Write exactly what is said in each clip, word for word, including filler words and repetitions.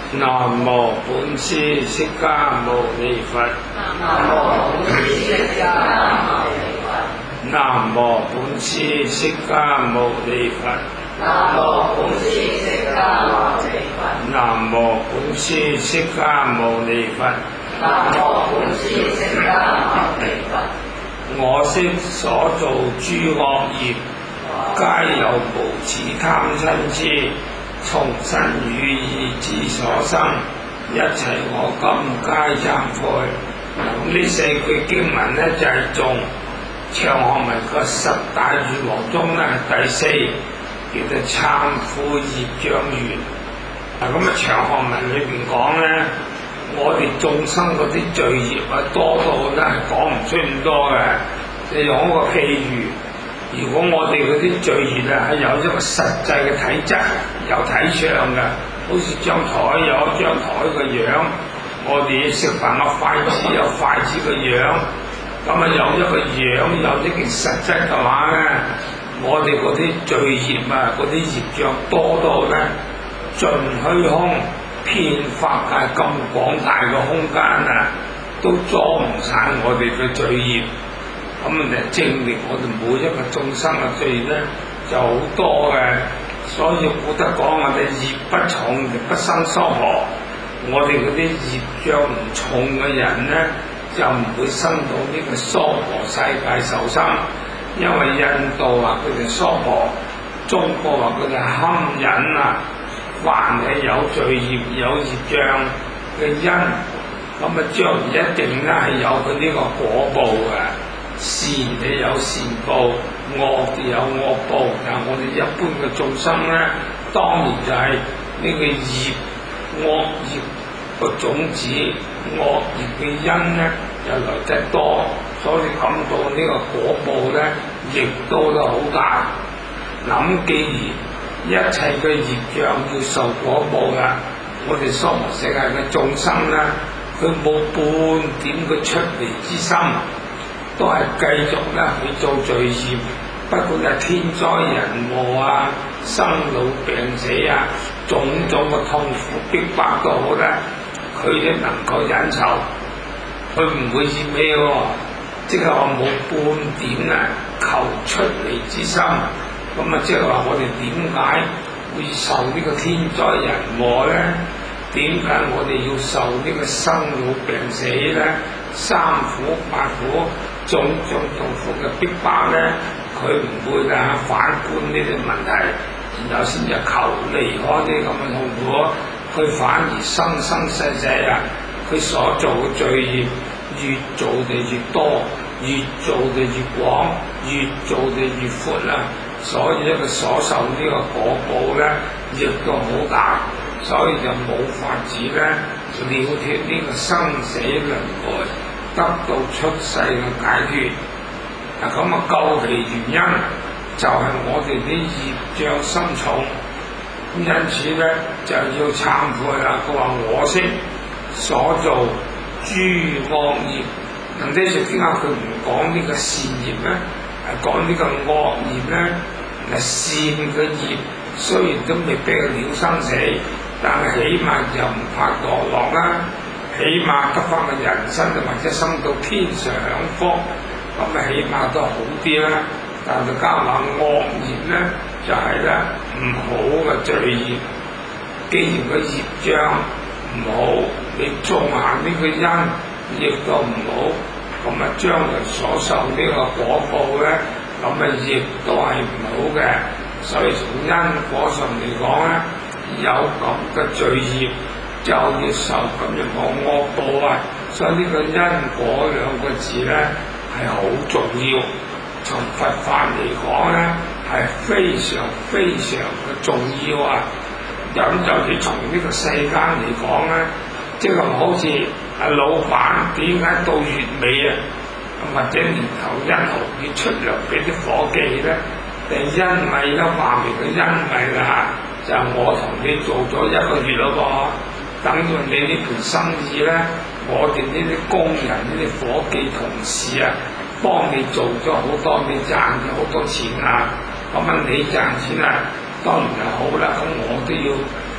南無本師釋迦牟尼佛。 南無本師釋迦牟尼佛。 南無本師釋迦牟尼佛。 南無本師釋迦牟尼佛。 南無本師釋迦牟尼佛。 南無本師釋迦牟尼佛。 我昔所造諸惡業，皆有無始貪嗔癡，從身語意之所生，一切我今皆懺悔。咁呢四句經文咧就係從長學文嘅十大願王中咧第四，叫做懺悔業障願。嗱咁啊長學文裏邊講咧，我哋眾生嗰啲罪業啊多到咧講唔出咁多嘅。你用一個譬如，如果我哋嗰啲罪業啊係有一個實際嘅體質，有體相嘅，好似張台有一張台個樣，我哋食飯個筷子有筷子個樣，咁啊有一個樣，有一件實質嘅話咧，我哋嗰啲罪業啊，嗰啲業障多到咧，盡虛空遍法界咁廣大嘅空間啊，都裝唔晒我哋嘅罪業。咁就證明我哋每一個眾生嘅罪咧就好多嘅，所以古德講我哋業不重就不生娑婆。我哋嗰啲業障唔重嘅人咧，就唔會生到呢個娑婆世界受生。因為印度話佢哋娑婆，中國話佢哋堪忍啊。凡係有罪業有業障嘅因，咁啊將來一定咧係有佢呢個果報嘅。善你有善報，惡就有惡報。但係我哋一般嘅眾生咧，當然就係呢個業惡業個種子，惡業嘅因咧就來得多，所以感到呢個果報咧，亦都都好大。諗既然一切嘅業障要受果報嘅，我哋娑婆世界嘅眾生咧，佢冇半點嘅出離之心。都係繼續咧去做罪業，不管係天災人禍啊、生老病死啊、種種嘅痛苦逼迫都好咧，佢都能夠忍受，佢唔會厭氣喎，即係話冇半點啊求出離之心。咁啊，即係話我哋點解會受呢個天災人禍咧？點解我哋要受呢個生老病死咧？三苦八苦。種種痛苦嘅逼迫咧，佢唔會啊反觀呢啲問題，然後先至求離開啲咁嘅痛苦，佢反而生生世世啊，佢所做嘅罪業越做就越多，越做就越廣，越做就越闊啦。所以咧，佢所受呢個果報咧，亦都好大，所以就冇法子咧了脫呢個生死輪迴。得到出世嘅解脫，嗱咁啊，究其原因就係、是、我哋啲業障深重，因此咧就要懺悔啦。佢話我昔所做諸惡業，咁呢時點解佢唔講呢個善業咧？係講呢個惡業咧？嗱，善嘅業雖然都未必係了生死，但係起碼又唔怕墮落啦。起碼得翻個人生，或者生到天上享福，咁啊起碼都好啲啦。但係加埋惡業咧，就係咧唔好嘅罪業。既然個業障唔好，你種下呢個因亦都唔好，咁啊將來所受呢個果報咧，咁啊亦都係唔好嘅。所以從因果上嚟講咧，有咁嘅罪業，就要受咁樣個惡報啊！所以呢個因果兩個字咧係好重要，從佛法嚟講咧係非常非常嘅重要啊！咁就你從呢個世間嚟講咧，即係好似阿老闆點解到月尾啊，或者年頭一號要出糧俾啲伙計咧？就因為咧話明嘅因為啦，就係我同你做咗一個月咯噃。等於你呢盤生意咧，我哋呢啲工人、呢啲伙計同事啊，幫你做咗好多，你賺咗好多錢啊！咁啊，你賺錢啊，當然係好啦。咁我都要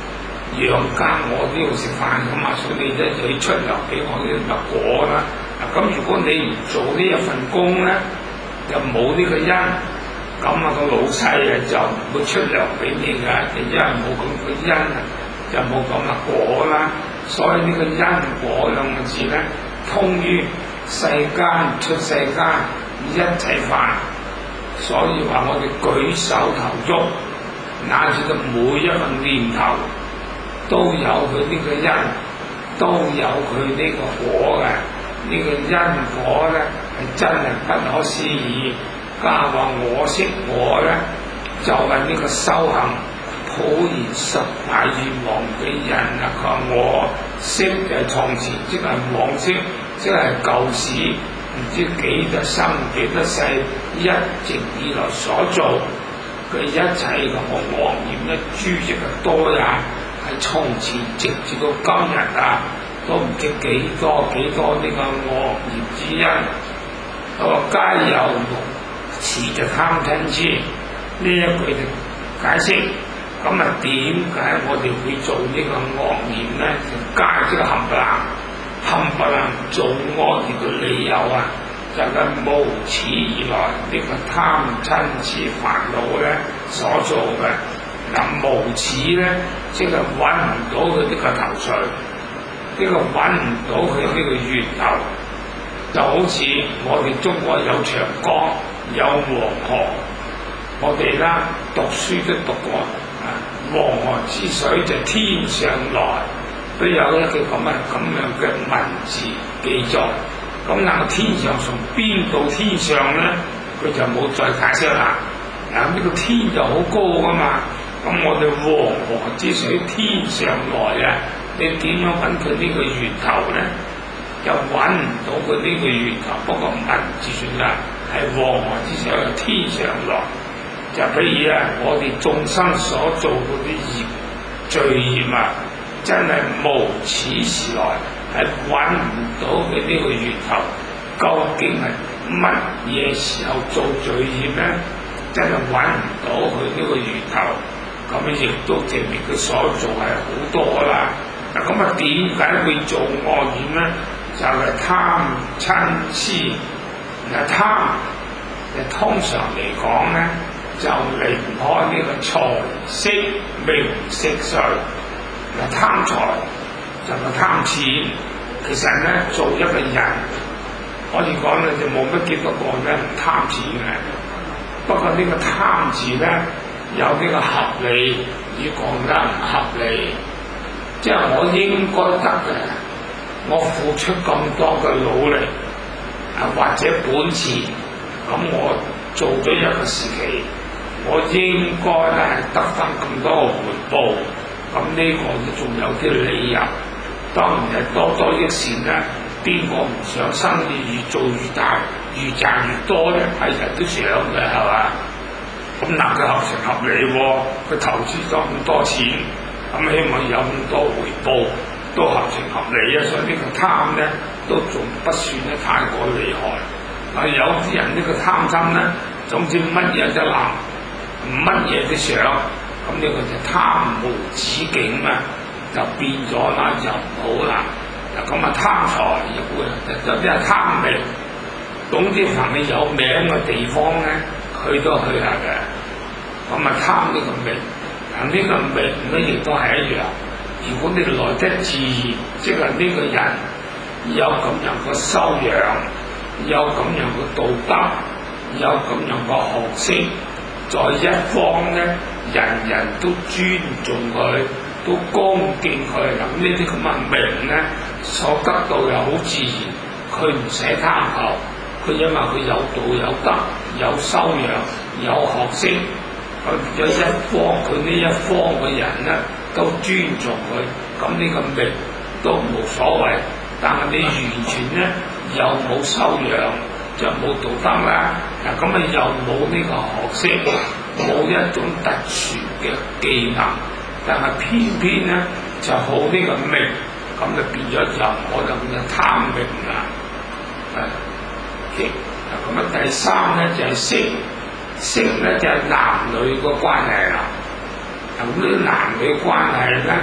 養家我都要食飯噶嘛，所以你咧就要出糧俾我啲乜果啦。嗱，咁如果你唔做呢一份工咧，就冇呢個因，咁啊個老細啊就唔會出糧俾你噶，因為冇咁個因啊，就冇咁嘅果啦。所以呢個因果兩個字咧，通於世間出世間一切法。所以話我哋舉手投足，乃至到每一個念頭，都有佢呢個因，都有佢呢個果嘅。呢、這個因果咧係真係不可思議。家話我識我咧，就係、是、呢個修行普賢十大願望嘅人啊！佢話我識就係從前，即係往昔，即係舊時。唔知幾多生幾多世，一直以來所做嘅一切嘅我惡業咧，諸亦係多也，係從前直至到今日啊，都唔知幾多幾多呢個惡業之因。佢話皆有無始就貪嗔癡呢一句就解釋。咁啊，點解我哋會做呢個惡業咧？就皆即係冚唪唥。冚唪唥做惡業嘅理由啊，就係、是、無始以來呢、這個貪嗔癡煩惱咧所做嘅。嗱，無始咧，即係揾唔到佢呢個頭緒，呢、這個揾唔到佢呢個源頭，就好似我哋中國有長江，有黃河，我哋啦讀書都讀過啊，黃河之水就天上來。都有一句咁啊咁樣嘅文字記載，咁嗱天上從邊到天上咧，佢就冇再解釋啦。嗱、這、呢個天就好高噶嘛，咁我哋黃河之水天上來啊，你點樣揾佢呢個源頭咧？又揾唔到佢呢個源頭，不過文字算啦，係黃河之水天上來。就譬如啊，我哋眾生所做嗰啲業罪業啊。真係無始時來係揾唔到佢呢個源頭，究竟係乜嘢時候做罪業咧？真係揾唔到佢呢個源頭，咁亦都證明佢所做係好多啦。嗱，咁啊點解會做惡業咧？就係、是、貪嗔癡。嗱，貪，通常嚟講咧，就離唔開呢個財色名食睡。嗱，貪財就係貪錢，其實咧做一個人可以講咧就冇乜幾多個咧唔貪錢嘅。不過呢個貪字咧有呢個合理與講得唔合理，即係我應該得嘅，我付出咁多嘅努力啊或者本錢，咁我做咗一個時期，我應該咧係得翻咁多嘅回報。咁呢個都仲有啲理由，當然係多多益善啦。邊個唔想生意越做越大，越賺越多咧？係人都想嘅，係嘛？咁嗱，佢合情合理喎、哦，佢投資咗咁多錢，咁希望有咁多回報，都合情合理啊。所以呢個貪咧，都仲不算得太過厲害。啊，有啲人呢個貪心咧，總之乜嘢都諗，乜嘢都想。咁呢個就貪無止境啊，就變咗啦，就唔好啦。嗱，咁啊貪財亦會，有啲係貪名。總之凡係有名嘅地方咧，佢都去下嘅。咁啊貪呢個名，嗱、這、呢個名咧亦都係一樣。如果你來得自然，即係呢個人有咁樣嘅修養，有咁樣嘅道德，有咁樣嘅學識。在一方咧，人人都尊重佢，都恭敬佢。咁呢啲咁嘅名咧，所得到又好自然，佢唔使貪求。佢因為佢有道有德，有修養，有學識，佢有一方，佢呢一方嘅人咧都尊重佢。咁呢個名都冇所謂。但係你完全咧又冇修養，就冇道德啦。嗱，咁啊又冇呢個學識，冇一種特殊嘅技能，但係偏偏咧就好呢個名，咁就變咗就我就變咗貪名啦。誒，咁啊第三咧就係色，色咧就係男女個關係啦。咁呢啲男女關係咧，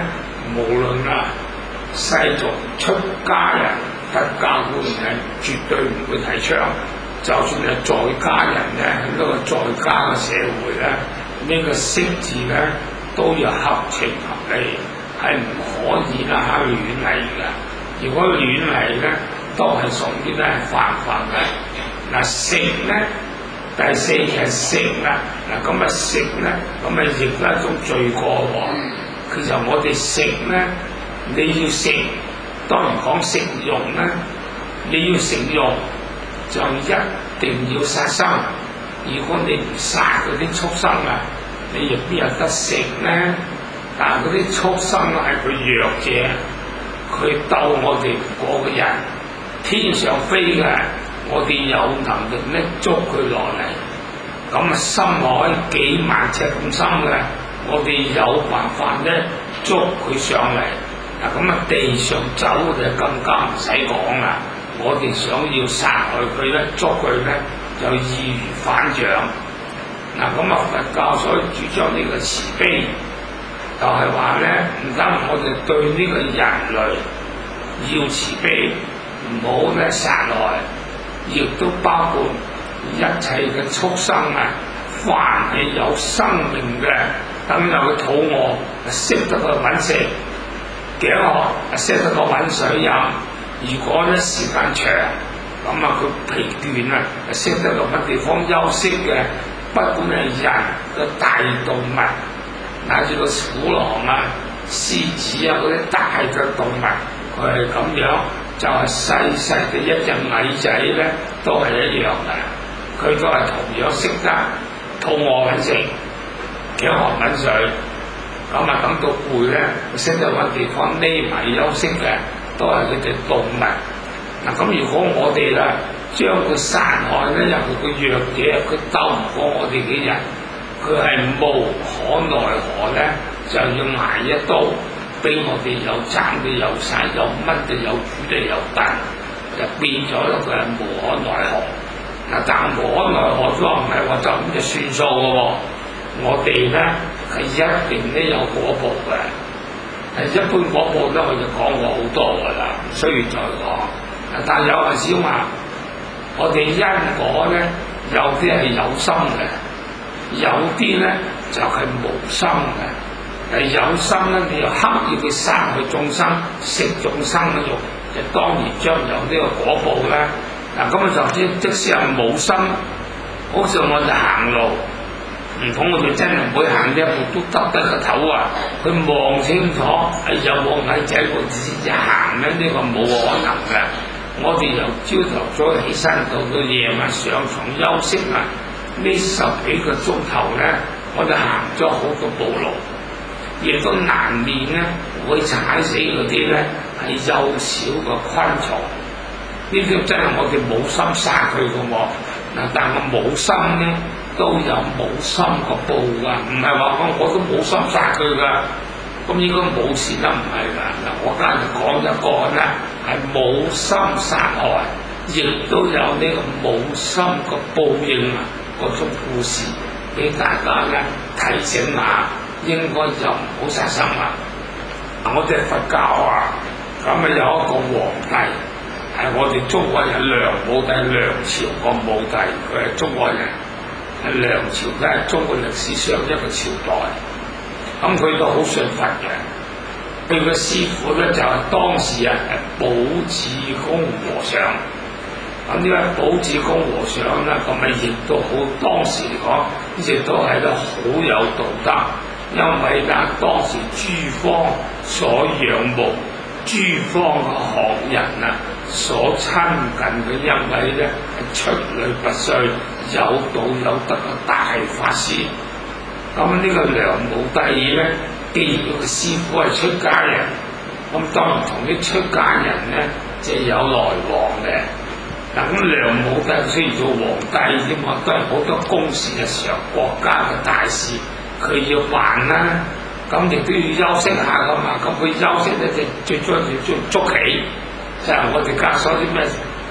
無論啊世俗出家人、出家觀係絕對唔會提倡。就算係在家人咧，喺呢個在家嘅社會咧，呢、這個識字咧都要合情合理，係唔可以啦嚇亂嚟嘅。如果亂嚟咧，都係屬於咧犯法嘅。嗱食咧，第四係食啦。嗱咁啊食咧，咁啊亦都係一種罪過喎。其實我哋食咧，你要食，當然講食肉咧，你要食肉。就一定要殺生，如果你唔殺嗰啲畜生啊，你又邊有得食呢？但係嗰啲畜生係佢弱者，佢鬥我哋嗰個人，天上飛嘅，我哋有能力咧捉佢落嚟，咁啊深海幾萬尺咁深嘅，我哋有辦法咧捉佢上嚟。嗱咁啊地上走就更加唔使講啦。我哋想要殺害佢咧，捉佢咧就易如反掌。嗱咁啊，佛教所主張呢個慈悲，就係話咧，唔單我哋對呢個人類要慈悲，唔好咧殺害，亦都包括一切嘅畜生啊，凡係有生命嘅，等有佢肚餓，識得去揾食；頸渴，識得去揾水飲。如果咧時間長，咁啊佢疲倦啊，識得落乜地方休息嘅，不管係人嘅大動物，乃至個虎狼啊、獅子啊嗰啲大嘅動物，佢係咁樣，就係細細嘅一隻蟻仔咧，都係一樣嘅，佢都係同樣識得肚餓揾食，頸渴揾水，咁啊等到攰咧，識得揾地方匿埋休息嘅。都係佢哋動物。嗱咁如果我哋啦將佢殺害咧，由佢個弱者，佢鬥唔過我哋嘅人，佢係無可奈何咧，就要捱一刀，俾我哋有斬嘅有殺，有乜嘅有煮嘅有燉，就變咗咧佢係無可奈何。嗱但無可奈何咗唔係話就咁就算數嘅喎，我哋咧係一定咧有果報嘅。一般嗰部咧，我就講過好多噶啦，唔需要再講。但有陣時話，我哋因果咧，有啲係有心嘅，有啲咧就係、是、無心嘅。係有心咧，你又刻意去殺害眾生，食眾生嘅肉，就當然將有呢個果報啦。嗱，咁啊就即即使係冇心，好似我哋行路。唔通我哋真係唔會行一步都耷低個頭啊！佢望清楚，係有冇蟻仔個字先行咧？呢、這個冇可能嘅。我哋由朝頭早起身到到夜晚上床休息啊，呢十幾個鐘頭咧，我哋行咗好多步路，亦都難免咧會踩死嗰啲咧係幼小嘅昆蟲。呢啲真係我哋冇心殺佢嘅喎。嗱，但係冇心咧。都有冇心個報㗎，唔係話講我都冇心殺佢㗎，咁應該冇事啦，唔係㗎。嗱，我今日講一個咧係冇心殺害，亦都有呢個冇心個報應啊，嗰種故事俾大家咧提醒下，應該就唔好殺生啦。我哋佛教啊，咁啊有一個皇帝係我哋中國人梁武帝，梁朝個武帝，佢係中國人。梁朝都係中國歷史上一個朝代，咁佢都好信佛嘅。佢個師傅咧就係、是、當時啊寶智公和尚。咁呢位寶智公和尚咧，咁啊亦都好當時嚟講，亦都係咧好有道德，因為咧當時諸方所仰慕，諸方嘅學人啊所親近嘅一位咧出類拔萃，有道有德嘅大法師。咁呢個梁武帝咧，既然佢個師傅係出家人，咁當然同啲出家人咧即係有來往嘅。嗱，咁梁武帝雖然做皇帝啫嘛，都係好多公事日常，國家嘅大事佢要辦啦，咁亦都要休息下噶嘛。咁佢休息咧就最主要就捉棋，就係我哋家所啲咩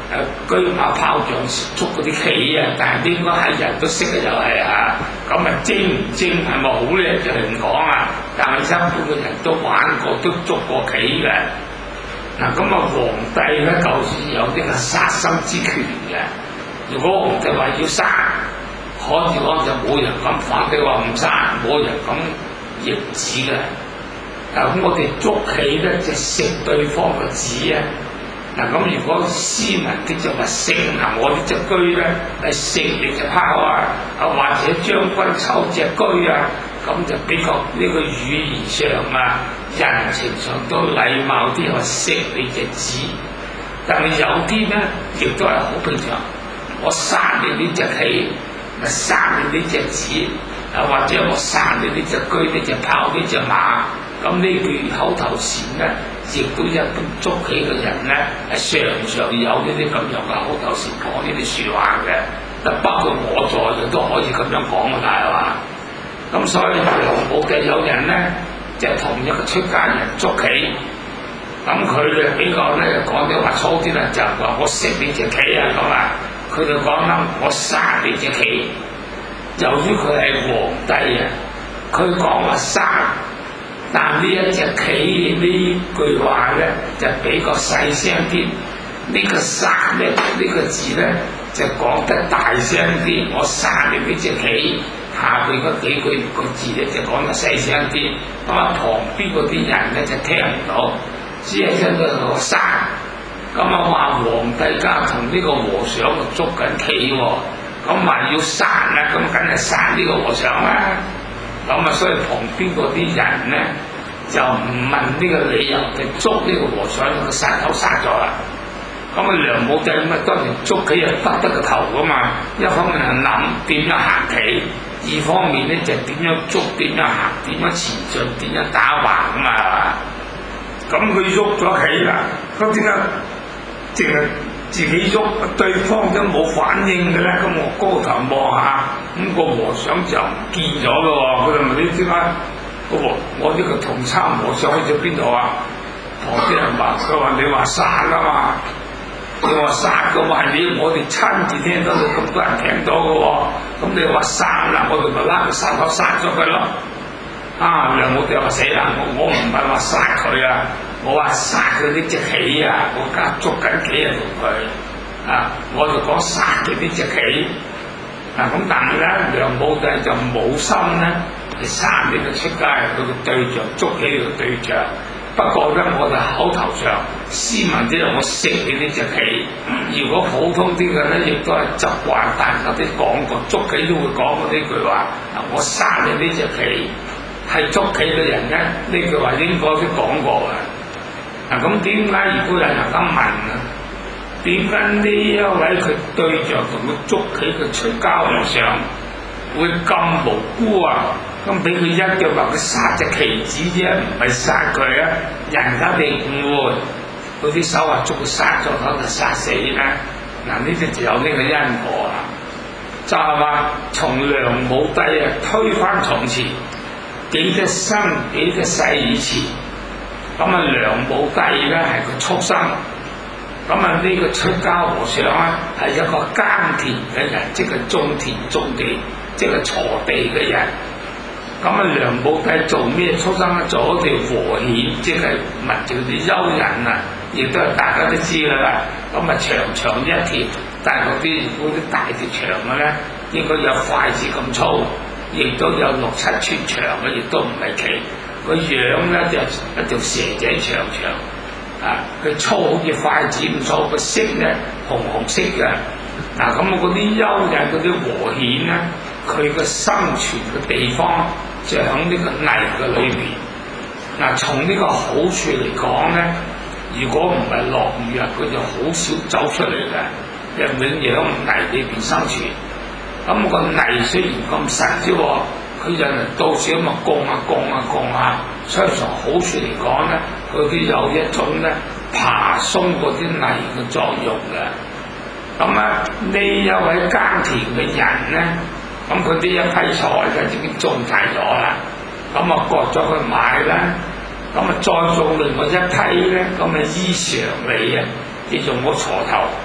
誒車馬炮仗捉嗰啲棋啊，但係應該係人都識嘅就係啊，咁啊精唔精係咪好叻就唔講啊，但係一般嘅人都玩過都捉過棋嘅。嗱咁啊，皇帝咧就是有啲係殺生之權嘅。如果皇帝話要殺，可以講就冇人敢反對話唔殺，冇人敢逆子嘅。嗱咁我哋捉棋咧就食對方嘅子啊！嗱咁如果斯文啲就話食啊，我呢隻車咧係食你隻炮啊，啊或者將軍抽隻車啊，咁就比較呢個語言上啊、人情上都禮貌啲，話食你隻子。但係有啲咧亦都係好平常，我殺你呢隻棋，咪殺你呢隻子，啊或者我殺你呢隻車、呢隻炮、呢隻馬。咁呢句口頭禪咧，亦都一般捉棋嘅人咧，係常常有呢啲咁樣嘅口頭禪講呢啲説話嘅。但包括我在嘅都可以咁樣講嘅，係嘛？咁所以梁武帝有人咧，就同一個出家人捉棋，咁佢哋比較咧講啲話粗啲啦，就話我食你隻棋啊咁啊，佢就講啦我殺你隻棋。由於佢係皇帝啊，佢講話殺。但呢一隻棋呢句話咧就比較細聲啲，呢、這個殺咧呢、這個字咧就講得大聲啲。我殺你呢隻棋，下邊嗰幾句個字咧就講得細聲啲。咁啊旁邊嗰啲人咧就聽唔到，只係聽到我殺。咁啊話皇帝家同呢個和尚捉緊棋喎，咁話要殺啦，咁梗係殺呢個和尚啦。咁啊，所以旁邊嗰啲人咧就唔問呢個理由，就捉呢個和尚，個殺頭殺咗啦。咁啊，梁武帝咁啊，當然捉棋又得得個頭噶嘛。一方面係諗點樣行棋，二方面咧就點樣捉、點樣行、點樣前進、點樣打橫噶嘛，係嘛？咁佢喐咗棋啦，咁點解淨係自己喐，對方都冇反應嘅咧？咁我高頭望下，咁、那個和尚就唔見咗咯喎！佢就問你點解個和我呢個同參和尚去咗邊度啊？旁邊人話：佢話你話殺啊嘛，你話殺嘅話係你我哋親自聽到，咁多人聽到嘅喎。咁你話殺啦，我哋咪拉個殺頭殺咗佢咯。啊！梁武帝話死啦！我我唔係話殺佢啊！我話殺佢呢隻棋啊！我家捉緊棋啊同佢啊！我就講殺佢呢隻棋啊！咁但係咧，梁武帝就冇心咧，係殺呢個出家人佢個對象，捉起佢個對象。不過咧，我哋口頭上斯文啲，我食你呢隻棋。如果普通啲嘅咧，亦都係習慣，大家都講過，捉棋都會講過呢句話。啊！我殺你呢隻棋。係捉棋嘅人咧，呢句話應該都講過嘅。嗱咁點解如果有人咁問啊？點解呢一位佢對象同佢捉棋嘅出家和尚會咁無辜啊？咁俾佢一腳話佢殺隻棋子啫，唔係殺佢啊！人家哋誤會，嗰啲手話捉佢殺咗佢就殺死咧。嗱呢啲就有呢個因果啦。就係話從梁武帝啊推翻從前。幾多生幾多世以前，咁啊梁武帝咧係個畜生，咁啊呢個出家和尚咧係一個耕田嘅人，即係種田種地，即係鋤地嘅人。咁啊梁武帝做咩畜生咧？做一條和犬，即係文字啲蚯蚓啊，亦都係大家都知噶啦。咁啊長長一條，但係嗰啲嗰啲大條長嘅咧，應該有筷子咁粗。亦都有六七寸長嘅，亦都唔係奇。個樣咧就一條蛇仔長長，啊，佢粗好似筷子咁粗，個色咧紅紅色嘅。嗱咁啊，嗰啲蚯蚓嗰啲和犬咧，佢個生存嘅地方就喺呢個泥嘅裏邊。嗱，從呢個好處嚟講咧，如果唔係落雨啊，佢就好少走出嚟嘅，因為永遠喺泥裏邊生存。咁個泥雖然咁實啫喎，佢就到時咁啊降啊降啊降啊，所以從好處嚟講咧，佢都有一種咧爬鬆嗰啲泥嘅作用嘅。咁啊呢一位耕田嘅人咧，咁佢呢一批菜咧已經種齊咗啦，咁啊割咗佢賣啦，咁啊再種另外一批咧，咁啊依常理啊，你用個鋤頭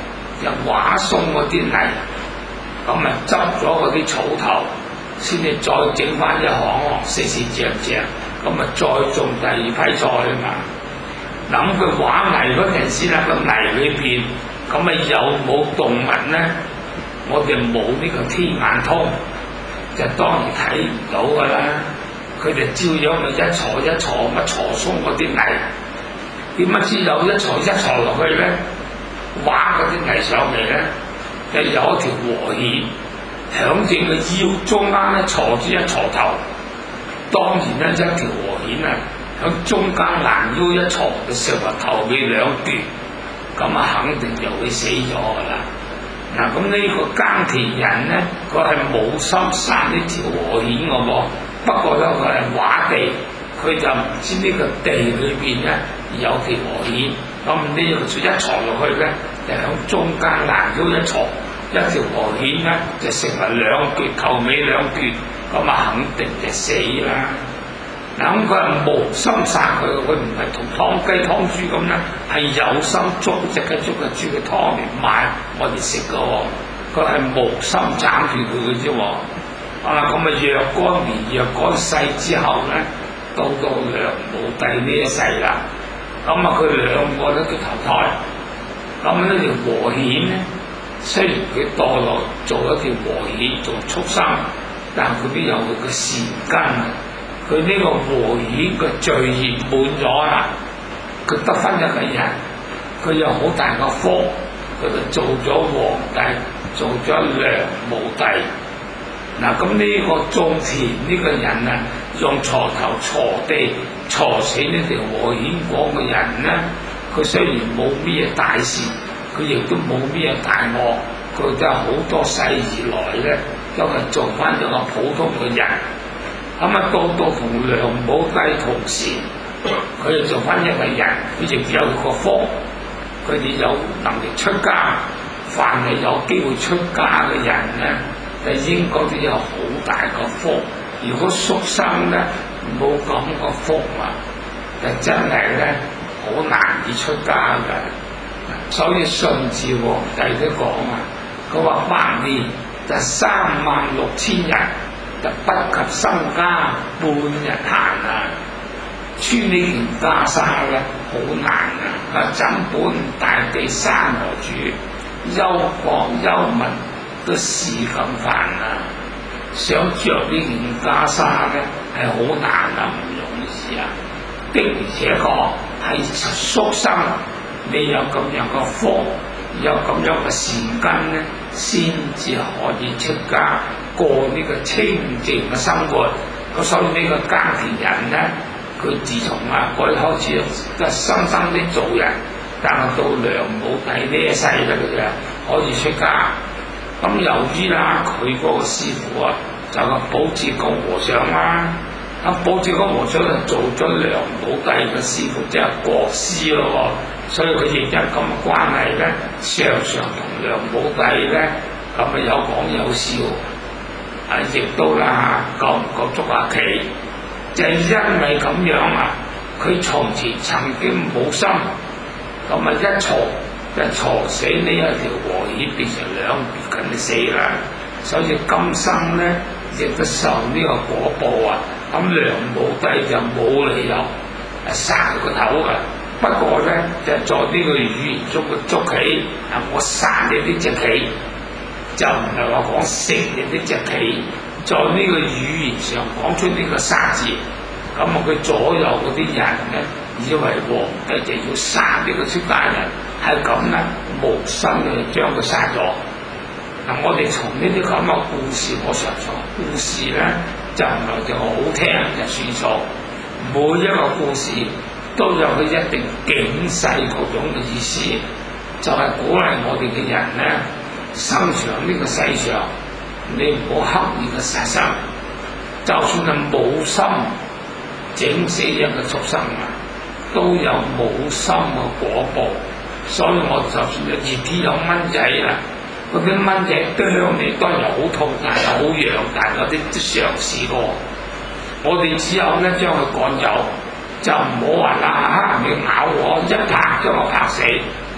就畫鬆嗰啲泥，咁啊執咗嗰啲草頭，先至再整翻一行行四四隻隻，咁啊再種第二批菜啊嘛。嗱咁佢畫泥嗰陣時咧，個泥裏邊咁啊有冇動物咧？我哋冇呢個天眼通，就當然睇唔到噶啦。佢哋照樣咪一鋤一鋤乜鋤鬆嗰啲泥，點不知有一鋤一鋤落去咧，畫嗰啲泥上嚟咧，就有一條和蜆響正個腰中間咧，鋤住一鋤頭。當然咧，一條和蜆啊，響中間攔腰一鋤就成個頭尾兩段，咁啊肯定就會死咗噶啦。嗱，咁呢個耕田人咧，佢係冇心殺呢條和蜆嘅喎。不過咧，佢係畫地，佢就唔知呢個地裏邊咧有條和蜆，咁呢個一鋤落去咧，就響中間攔腰一鋤，一條和蜆咧就成為兩段，頭尾兩段，咁啊肯定就死啦。嗱，咁佢係無心殺佢，佢唔係同劏雞劏豬咁咧，係有心捉隻雞捉隻豬嘅湯嚟賣我哋食嘅喎，佢係無心斬斷佢嘅啫喎。啊，咁啊若干年若干世之後咧，到到梁武帝呢一世啦，咁啊佢兩個咧都投胎，咁呢條和蜆咧，雖然佢墮落做一條和蜆做畜生，但佢都有佢嘅善根啊。佢呢個和蜆個罪業滿咗啦，佢得翻一個人，佢有好大個福，佢就做咗皇帝，做咗梁武帝。嗱，咁呢個種田呢個人啊，用鋤頭鋤地鋤死呢條和蜆果嘅人咧，佢雖然冇咩大事，佢亦都冇咩大惡，佢都係好多世以來咧，都係做翻一個普通嘅人。咁啊，到到同梁武帝同時，佢就做翻一個人，佢亦有個福，佢哋有能力出家，凡係有機會出家嘅人咧，就應該都有好大個福。如果畜生咧冇咁個福啊，就真係咧好難以出家嘅。所以順治皇帝都講啊，佢話百年就三萬六千人。就不及身家半日閒啊！穿呢件袈裟咧好難啊！啊，怎本大地山河主，憂國憂民都是咁煩啊！想着呢件袈裟咧係好難啊，唔容易啊！的而且確係畜生，你有咁樣嘅福，有咁樣嘅善根咧，先至可以出家。過呢個清靜嘅生活，咁所以呢個耕田人咧，佢自從啊佢開始就生生啲做人，但係到梁武帝呢一世咧，佢就可以出家。咁由於啦，佢嗰個師傅啊，就係寶志公和尚啦，咁寶志公和尚就做咗梁武帝嘅師傅，即係國師咯，所以佢亦因咁嘅關係咧，常常同梁武帝咧咁啊有講有笑。啊！亦都啦，講唔講捉下棋，就係、是、因為咁樣啊，佢從前曾經冇心，咁啊一鋤一鋤死呢一條和蜆，變成兩邊咁死啦。所以今生咧亦都受呢個果報啊。咁梁武帝就冇理由殺佢個頭噶。不過咧就在呢個語言中嘅捉棋，啊我殺你呢隻棋。就唔係話講食人呢隻棋，在呢個語言上講出呢個殺字，咁啊佢左右嗰啲人咧，以為皇帝就要殺呢個出家人，係咁咧無心嘅將佢殺咗。嗱，我哋從呢啲咁嘅故事，我常常故事咧就唔係就好聽就算數，每一個故事都有佢一定警世嗰種嘅意思，就係、是、鼓勵我哋嘅人咧。生長呢個世上，你唔好刻意嘅殺生，就算係冇心整死一個畜生啊，都有冇心嘅果報。所以我就算有熱天有蚊仔啦，嗰啲蚊仔啄你當然好痛，但係好癢，但係我哋都嘗試過。我哋只有咧將佢趕走，就唔好話啦嚇你咬我，一拍將我拍死。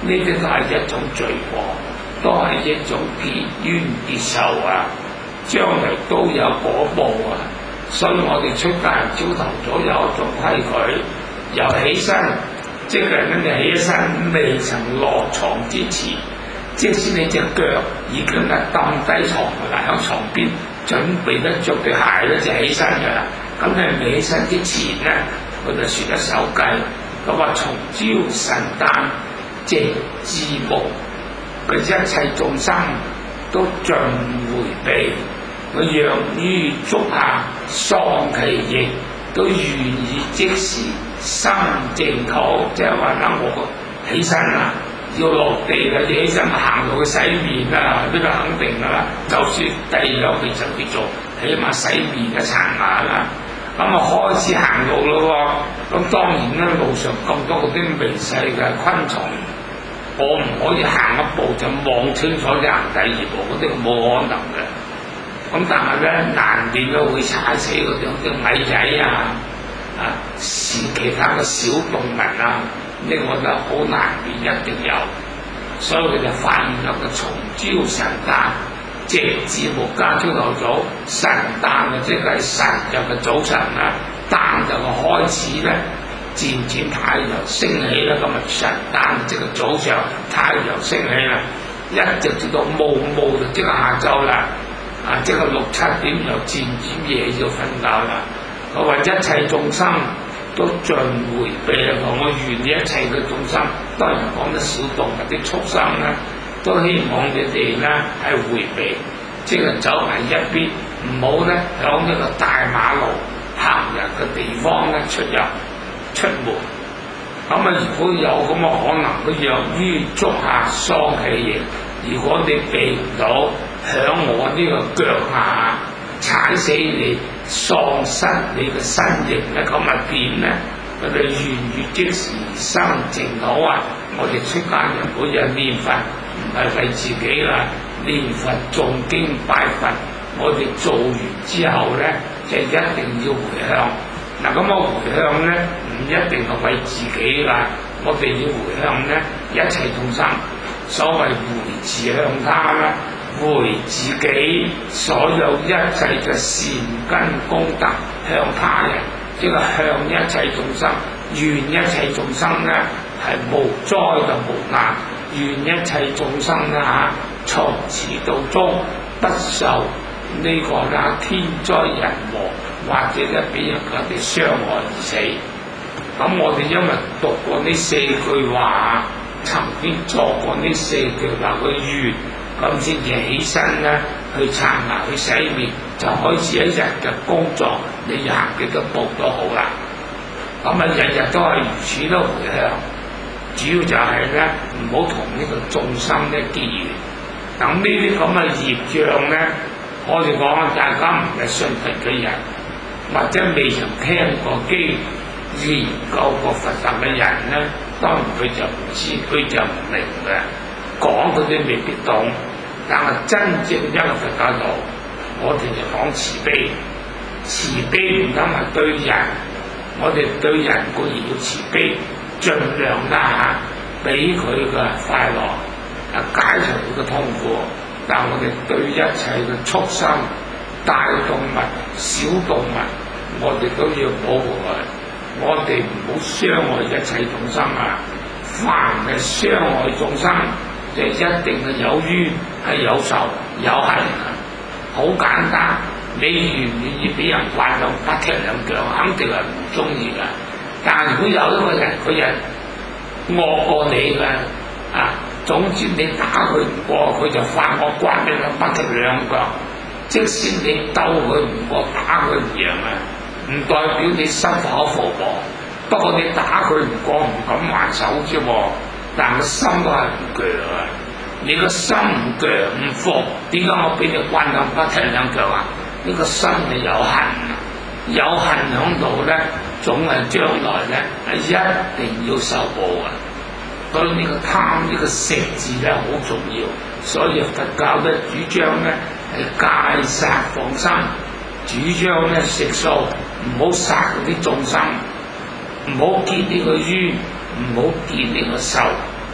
呢啲都係一種罪過，都係一種結冤結仇啊！將來都有果報啊！所以我哋出家人朝頭早有一種規矩，由起身，即係咧你起身未曾落床之前，即使你隻腳已經係揼低床㗎啦，喺床邊準備得着對鞋咧就起身㗎啦。咁你未起身之前咧，佢就説一首偈，佢話從朝晨旦夕至暮，佢一切眾生都盡迴避。佢讓於足下喪其形，都願意即時生淨土，即係話啦，我起身啦，要落地啦，要起身行路去洗面啦，呢個肯定噶啦。就算第二樣嘢就叫做起碼洗面嘅刷牙啦。咁啊開始行路咯喎，咁當然啦，路上咁多嗰啲微細嘅昆蟲，我唔可以行一步就望清楚行第二步，嗰啲冇可能嘅。咁但係咧，難免都會踩死嗰種啲蟻仔啊，啊，是其他嘅小動物啊，呢、這個就好難免一定有，所以佢就發現咗個從朝晨旦夕至暮加朝頭早，晨旦啊即係晨日嘅早晨啊，旦就個開始咧，漸漸太陽升起啦，咁啊晨旦即係早上太陽升起啦，一直至到暮暮就即係下晝啦。啊！即係六七點又漸漸夜要瞓覺啦。佢話一切眾生都盡迴避啦。我願一切嘅眾生，當然講得小動物啲畜生啦，都希望你哋咧係迴避，即係走埋一邊，唔好咧響呢個大馬路行人嘅地方咧出入出門。咁啊，如果有咁嘅可能，佢讓於足下喪其形。如果你避唔到，響我呢個腳下踩死你，喪失你嘅身形咧，咁啊點咧？我哋願意即時生淨土啊！我哋出家人每日念佛，唔係為自己啦，念佛誦經拜佛，我哋做完之後咧，就一定要回向。嗱，咁我回向咧，唔一定係為自己啦，我哋要回向咧，一切眾生。所謂回自向他啦，回自己所有一切嘅善根功德向他人，即係向一切眾生，願一切眾生咧係無災就無難，願一切眾生咧嚇從此到終不受呢個啦天災人禍，或者咧俾人哋傷害而死。咁我哋因為讀過呢四句話，曾經作過呢四句話嘅願，咁先至起身咧去刷牙去洗面，就開始一日嘅工作，你行幾多步都好啦。咁啊日日都係如此都回向，主要就係咧唔好同呢個眾生咧結緣。咁呢啲咁嘅業障咧，我哋講大家唔係信佛嘅人，或者未曾聽過經研究過佛法嘅人咧，當然佢就唔知，佢就唔明嘅，講佢哋未必懂。但係真正一個佛教徒，我哋就講慈悲，慈悲唔單係對人，我哋對人固然要慈悲，盡量啦嚇，俾佢嘅快樂，啊解除佢嘅痛苦。但我哋對一切嘅畜生、大動物、小動物，我哋都要保護佢。我哋唔好傷害一切眾生啊！凡係傷害眾生，就一定係有冤、係有仇、有恨。好簡單，你願唔願意俾人慣到不踢兩腳，肯定係唔中意㗎。但係如果有一個人，佢人惡過你㗎，啊，總之你打佢唔過，佢就發惡慣俾你不踢兩腳。即使你鬥佢唔過，打佢唔贏啊！唔代表你心口火薄，不過你打佢唔過，唔敢還手啫喎。但個心都係唔鋸啊！你個心唔鋸唔服，點解我俾你慣咁不踢兩腳啊？呢個心係有恨，有恨響度咧，總係將來咧係一定要受報啊！所以呢個貪呢個食字咧好重要，所以佛教咧主張咧係戒殺放生。主張咧食素，唔好殺嗰啲眾生，唔好結呢個冤，唔好結呢個仇。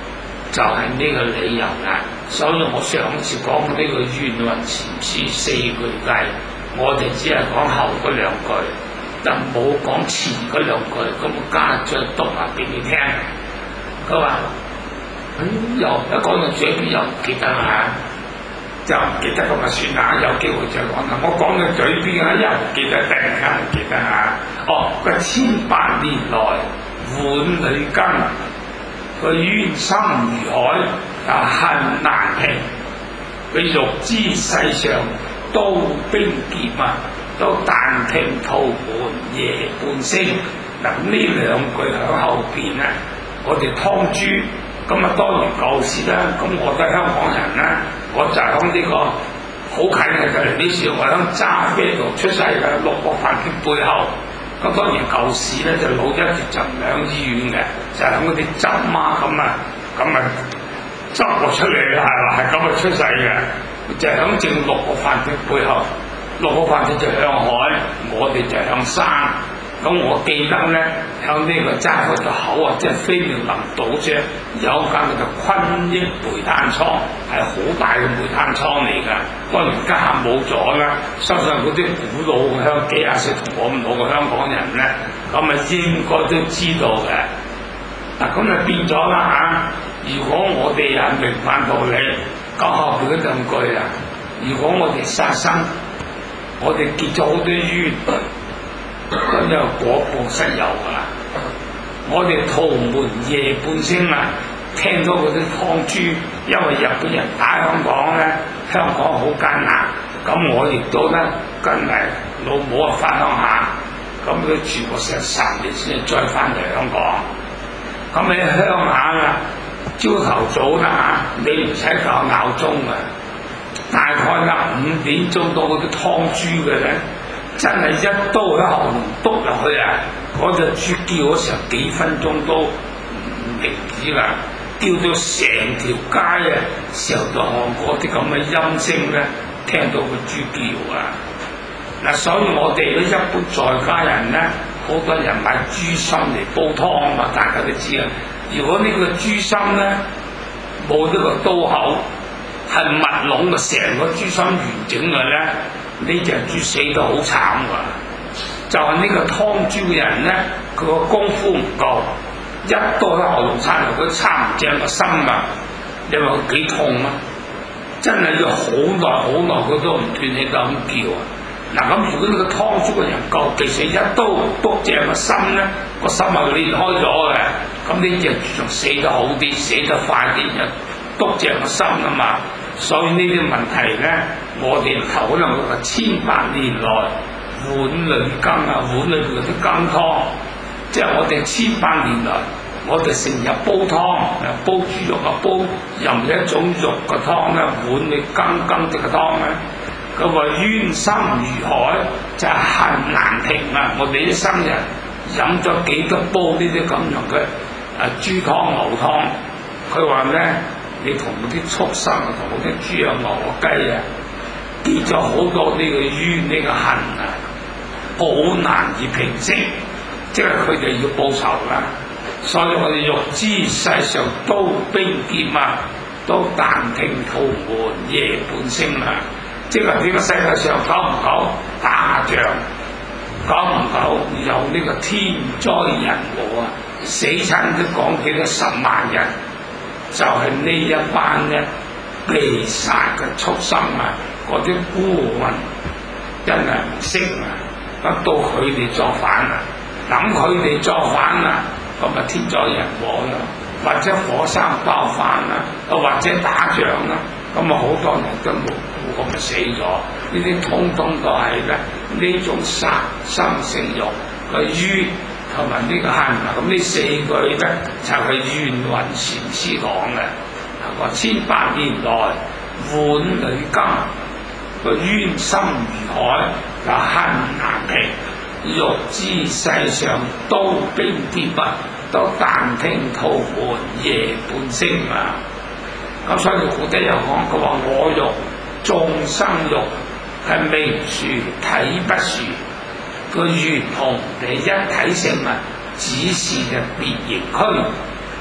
就係呢個理由啦。所以我上次講呢個冤魂禪師四句偈，我哋只係講後嗰兩句，但冇講前嗰兩句，咁我加咗讀埋俾你聽。佢話：嗯，又一講到嘴邊又唔記得啦，就唔記得咁啊算啦，有機會再講啦。我講到嘴邊啊，又唔記得，突然間唔記得啊。哦，佢千百年來碗裏羹。個冤深如海，啊恨難平。佢欲知世上刀兵劫啊，都但聽屠門夜半聲。嗱，呢兩句喺後邊咧，我哋劏豬，咁啊當然舊時啦。咁我都係香港人啦，我就喺呢、這個好近嘅就嚟呢時，我喺揸啡度出世嘅，六個飯店背後。咁當然舊時咧就老一截就唔響醫院嘅，就喺嗰啲針啊咁啊，咁啊執我出嚟啦，係嘛，係咁啊出世嘅，就響正六個飯店背後，六個飯店就向海，我哋就向山。咁我記得咧，響呢個揸嗰個口啊，即係飛鳥林島啫，有間叫做坤益煤炭廠，係好大嘅煤炭廠嚟㗎。當然家下冇咗啦，相信嗰啲古老嘅香幾廿歲同我咁老嘅香港人咧，咁啊應該都知道嘅。嗱，咁啊變咗啦嚇。如果我哋啊明白道理，講後邊嗰兩句啊，如果我哋殺生，我哋結咗好多冤。咁就果報實有噶啦！我哋屠門夜半聲啊，聽到嗰啲劏豬，因為日本人打香港咧，香港好艱難，咁我亦都咧跟埋老母啊翻鄉下，咁都住過成十年先再翻嚟香港。咁喺鄉下啦，朝頭早啦嚇，你唔使校鬧鐘啊，大概啦五點鐘到嗰啲劏豬嘅咧。真係一刀喺喉嚨篤入去啊！嗰隻豬叫嗰時候幾分鐘都唔停止啦，叫到成條街啊，成到韓國啲咁嘅音聲咧，聽到個豬叫啊！嗱，所以我哋咧一般在家人咧，好多人買豬心嚟煲湯啊嘛，大家都知啊。如果呢個豬心咧冇呢個刀口，係密籠嘅，成個豬心完整嘅咧。呢隻豬死得好慘㗎，就係、是、呢個劏豬嘅人咧，佢個功夫唔夠，一刀喺喉嚨插入佢插唔正個心啊！你話佢幾痛啊？真係要好耐好耐佢都唔斷氣得咁叫啊！嗱，咁如果呢個劏豬嘅人夠技術，一刀篤正個心咧，個心係裂開咗嘅，咁呢隻豬仲死得好啲，死得快啲，就篤正個心啊嘛！所以呢啲問題咧，我哋頭可能話千百年來碗裏羹啊，碗裏邊嗰啲羹湯，即係我哋千百年來，我哋成日煲湯，煲豬肉啊，煲任何一種肉嘅湯咧，碗裏羹羹啲嘅湯咧，佢話冤深如海，就係恨難平啊！我哋啲生人飲咗幾多煲呢啲咁樣嘅啊豬湯牛湯，佢話咧。你同嗰啲畜生啊，同嗰啲豬啊、牛啊、雞啊，結咗好多呢個冤、呢、呢個恨啊，好難以平息，即係佢哋要報仇啦。所以我哋欲知世上刀兵劫啊，都但聽屠門夜半聲啊！即係呢個世界上久唔久打仗，久唔久有呢個天災人禍啊，死親都講幾多十萬人。就係呢一班咧被殺嘅畜生啊，嗰啲孤魂真係唔識啊！得到佢哋作反啊，等佢哋作反啊，咁啊天災人禍啦，或者火山爆發啦，或者打仗啦，咁啊好多人都無辜咁啊死咗。呢啲通通都係咧呢種殺生性慾嘅冤。同埋呢個恨啊，咁呢四句咧就係冤魂禪師講嘅，話千百年來碗裏羹，個冤深如海，就恨難平。欲知世上刀兵劫啊，都但聽屠門夜半聲啊！咁所以古德又講，佢話我欲眾生欲係明殊體不殊。個圓同嘅一體性啊，只是嘅別形虛，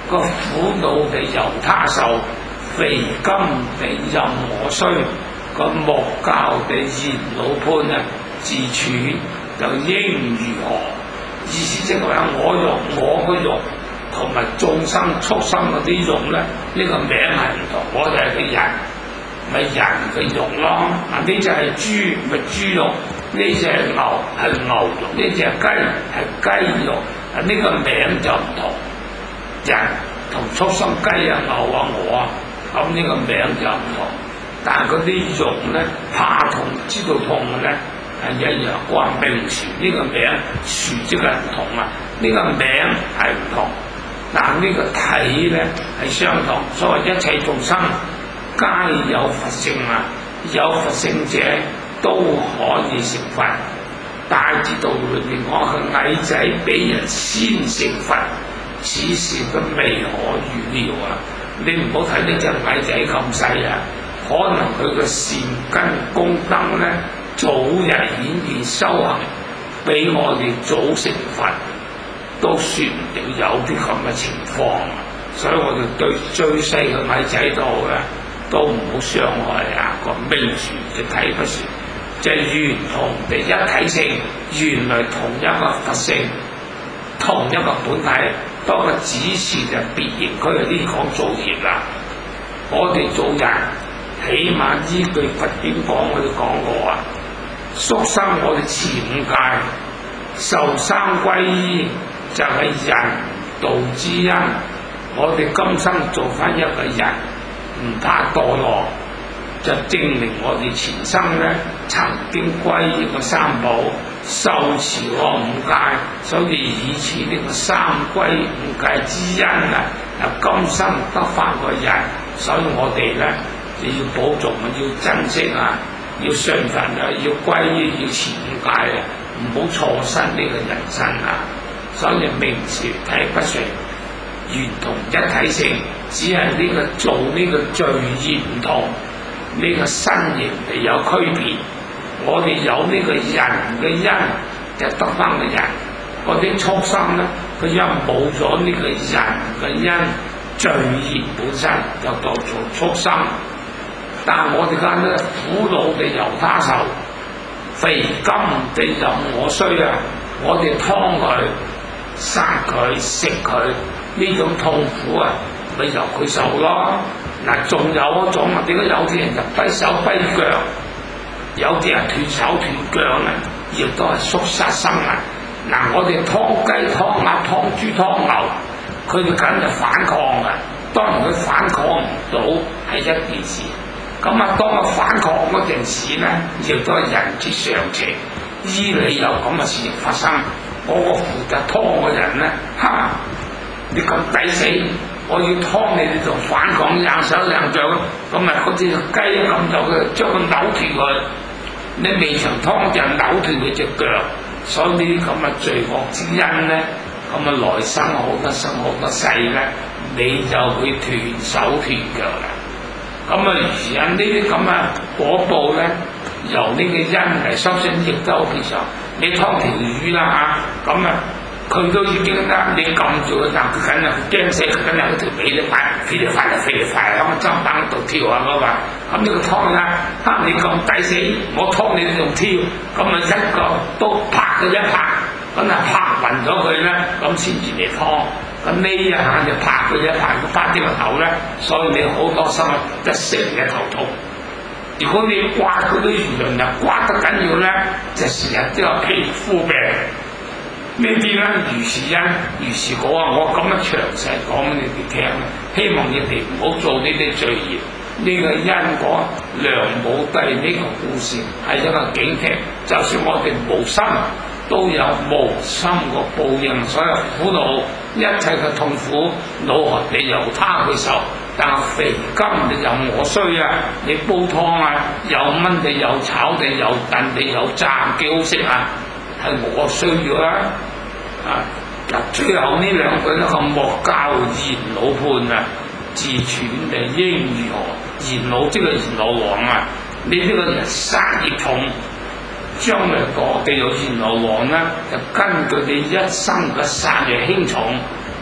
個苦惱地由他受，肥甘地任我需，個莫教地熱惱潘啊自處又應如何？意思即係話我肉我個肉同埋眾生畜生嗰啲肉咧，呢、這個名係唔同，我哋係個人，咪人嘅肉咯。嗱，呢隻係豬咪豬肉，呢隻係牛係牛肉，呢隻雞係雞肉，啊、這、呢個名就唔同。人同畜生雞啊牛啊鵝啊，咁、這、呢個名就唔同。但係嗰啲肉咧怕痛知道痛嘅咧係一樣，關命樹呢個名樹即係唔同啊，呢、這個名係唔同。但呢個體咧係相同，所謂一切眾生皆有佛性啊，有佛性者都可以成佛。大智度裏面講個矮仔俾人先成佛，此事都未可預料啊！你唔好睇呢隻矮仔咁細啊，可能佢嘅善根功德咧早日顯現修行，俾我哋早成佛。都說唔定有啲咁嘅情況，所以我哋對最細嘅矮仔度咧，都唔好傷害啊個命樹嘅體不樹，即係圓同地一體性，原來同一個佛性，同一個本體，不過只是就別形，佢有啲講造業啦。我哋做人，起碼依據佛經講，我哋講過啊，宿生我哋持五戒，受生歸依。就係人道之因，我哋今生做翻一個人，唔怕墮落，就證明我哋前生咧曾經歸依個三寶，受持我五戒，所以以此呢個三歸五戒之因啊，啊今生得翻個人，所以我哋咧要保重啊，要珍惜啊，要信佛啊，要歸依，要持五戒啊，唔好錯失呢個人生啊！所以命樹體不順，圓同一體性，只係呢個做呢個罪業唔同，呢、這個身形係有區別。我哋有呢個人嘅因，就得翻個人；嗰啲畜生咧，佢因冇咗呢個人嘅因，罪業本身就當做畜生。但係我哋間咧苦惱地由他受，肥甘地任我需啊！我哋劏佢。殺佢食佢呢種痛苦啊，咪由佢受咯。嗱，仲有一種啊，點解有啲人就跛手跛腳，有啲人斷手斷腳啊，亦都係畜殺生啊。嗱，我哋劏雞劏鴨劏豬劏牛，佢哋梗係反抗嘅。當然佢反抗唔到係一件事，咁啊，當我反抗嗰陣時咧，亦都係人之常情。依理有咁嘅事情發生。我個負責劏個人咧，哈！你咁抵死，我要劏你，你仲反抗硬手硬腳，咁咪好似雞咁就嘅，將佢扭斷佢。你未曾劏就扭斷佢隻腳，所以呢啲咁嘅罪惡之因咧，咁啊來生好多生好多世咧，你就會斷手斷腳啦。咁啊而因呢啲咁嘅果報咧，由呢個因嚟收成，亦都好正常。你劏條魚啦嚇，咁啊佢都已經啦，你撳住佢，但佢梗係驚死，佢梗係嗰條尾咧快，飛嚟快嚟飛嚟快嚟，咁啊砧板度跳啊嗰個，咁呢個劏啦，嚇你咁抵死，我劏你仲跳，咁啊一個都拍佢一拍，咁啊拍暈咗佢咧，咁先至嚟劏，咁呢一下就拍佢一拍，佢拍啲個頭咧，所以你好多心一成嘅頭痛。如果你刮嗰啲魚鱗啊，刮得緊要咧，就成日都有皮膚病。呢啲咧如是因如是果啊！我咁樣詳細講俾你哋聽，希望你哋唔好做呢啲罪業。呢、這個因果梁武帝呢個故事係一個警惕，就算我哋無心，都有無心個報應，所有苦惱一切嘅痛苦，老何你由他去受。但係肥甘你任我需啊！你煲湯啊，有燜地有炒地有燉地有炸，幾好食啊！係我需要啊！啊，嗱，最後呢兩句咧，個莫教閻老判啊，自處地應如何？閻老即係閻老王啊！你呢個人殺業重，將來個地獄閻老王咧，就根據你一生嘅殺業輕重，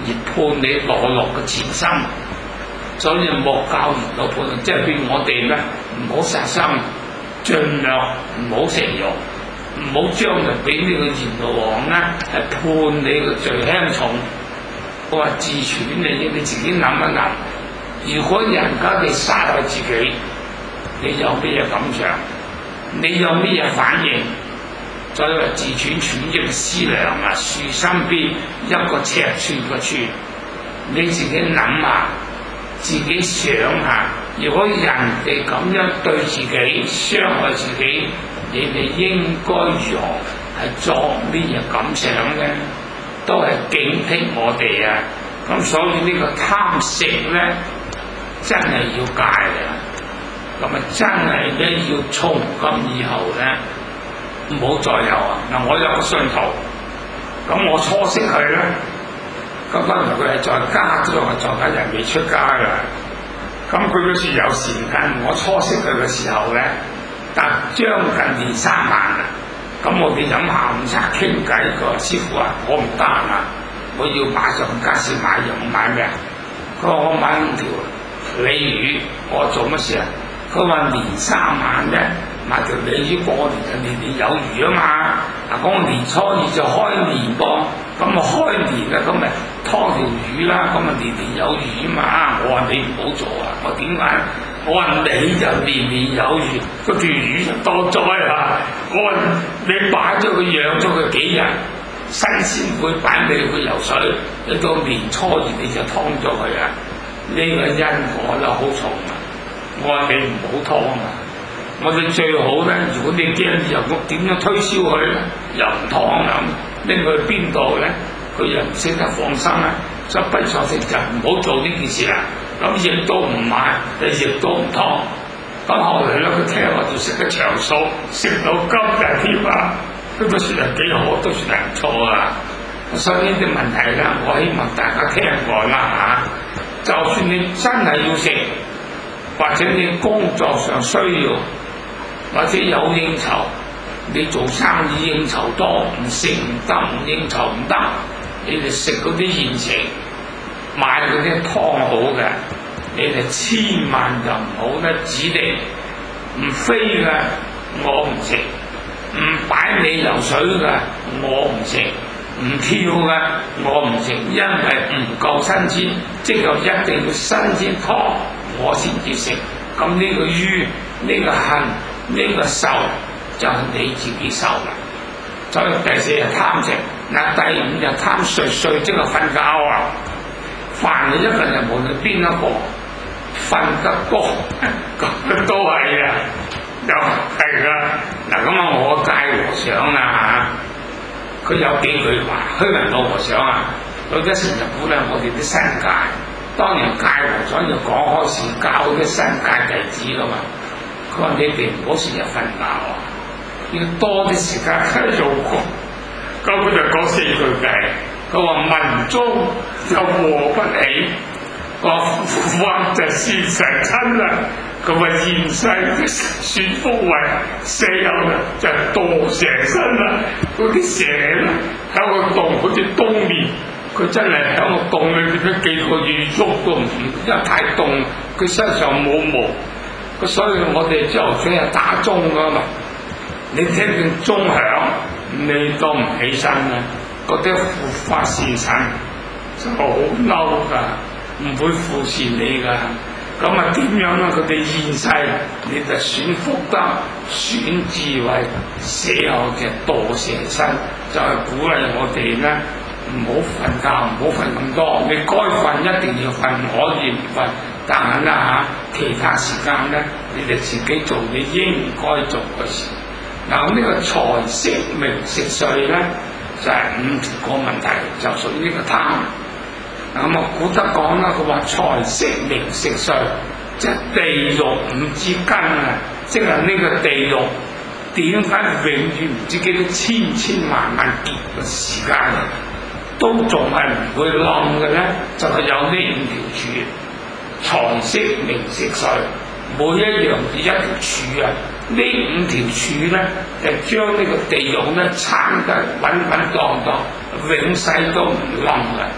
而判你墮落嘅前生。所以莫教言到判，即係勸我哋咧唔好殺生，盡量唔好食肉，唔好將來俾呢個閻羅王咧係判你個罪輕重。我話自損你，你自己諗一諗，如果人家哋殺害自己，你有咩嘢感想？你有咩嘢反應？所以話自損寸益思量啊，樹身邊一個尺寸個寸，你自己諗下，自己想下，如果人哋咁樣對自己傷害自己，你哋應該如何係作咩嘢感想咧？都係警惕我哋啊！咁所以呢個貪食咧，真係要戒嘅。咁啊，真係咧要從今以後咧，唔好再有啊！嗱，我有個信徒，咁我初識佢咧，咁當然佢係在家中啊，在家人未出家㗎。咁佢嗰時有時間，我初識佢嘅時候咧，但將近年三晚啦。咁我哋飲下午茶傾偈，個師傅話我唔得啊，我要馬上去街市買嘢，買咩啊？佢話我買五條鯉魚，我做乜事啊？佢話年三晚咧買條鯉魚過年就年年有餘啊嘛。嗱，講年初二就開年噃，咁啊開年啦，咁咪劏條魚啦，咁啊年年有餘啊嘛。我話你唔好做啊，我點解？我話你就年年有餘，嗰條魚就多災啊！我話你擺咗佢養咗佢幾日，新鮮會擺俾佢游水，一到年初二你就劏咗佢啊！呢、這個因果就好重啊！我話你唔好劏啊！我哋最好咧，如果你驚又點樣推銷佢咧，又唔劏啊，拎佢去邊度咧？佢又唔識得放心啊！所以不錯性就唔好做呢件事啦。咁亦都唔買，亦都唔劏。咁後嚟咧，佢聽我哋食得長數，食到今日添啊！都都算係幾好，都算係唔錯啊！所以呢啲問題咧，我希望大家聽過啦嚇。就算你真係要食，或者你工作上需要，或者有應酬，你做生意應酬多，唔食唔得，唔應酬唔得，你哋食嗰啲現成。買嗰啲湯好嘅，你哋千萬就唔好咧指定唔飛嘅，我唔食；唔擺你游水嘅，我唔食；唔跳嘅，我唔食，因為唔夠新鮮，即係一定要新鮮湯，我先至食。咁呢個於呢、呢個恨呢、呢個仇就係你自己受啦。所以第四日貪食，嗱第五日貪睡，睡即係瞓覺啊！凡係一個人無論邊一個瞓得多，咁都係啊，又係噶。嗱咁啊，我戒和尚啊嚇，佢有幾句話，虛雲老和尚啊，有啲時就鼓勵我哋啲新戒。當然戒和尚就講開始教啲新戒弟子噶嘛。佢話你哋唔好成日瞓覺啊，要多啲時間喺度講。咁佢就講四句偈。佢話民中就和不起，個或就是成親啦。佢話現世嘅算福慧，死後咧就墮蛇身啦。嗰啲蛇咧喺個洞好似冬眠，佢真係喺個洞裏邊都幾個月喐都唔掂，因為太凍，佢身上冇毛。咁所以我哋朝頭早係打鐘噶嘛，你聽見鐘響，你都唔起身啦。嗰啲護法善神就好嬲噶，唔會扶持你噶。咁啊點樣咧？佢哋現世你就選福德、選智慧，死後嘅墮蛇身，就係、是、鼓勵我哋咧唔好瞓覺，唔好瞓咁多。你該瞓一定要瞓，唔可以唔瞓。但係啦嚇，其他時間咧，你哋自己做你應該做嘅事。嗱咁呢個財色名食睡咧，就係五條個問題，就屬於呢個貪。咁啊，古德講啦，佢話財色名食睡，即係地獄五之根啊！即係呢個地獄點解永遠唔知幾多千千萬萬劫嘅時間，都仲係唔會冧嘅咧？就係、是、有呢五條柱，財色名食睡，每一樣係一條柱啊！呢五條柱咧，就將呢個地獄咧撐得穩穩當當，永世都唔冧嘅。即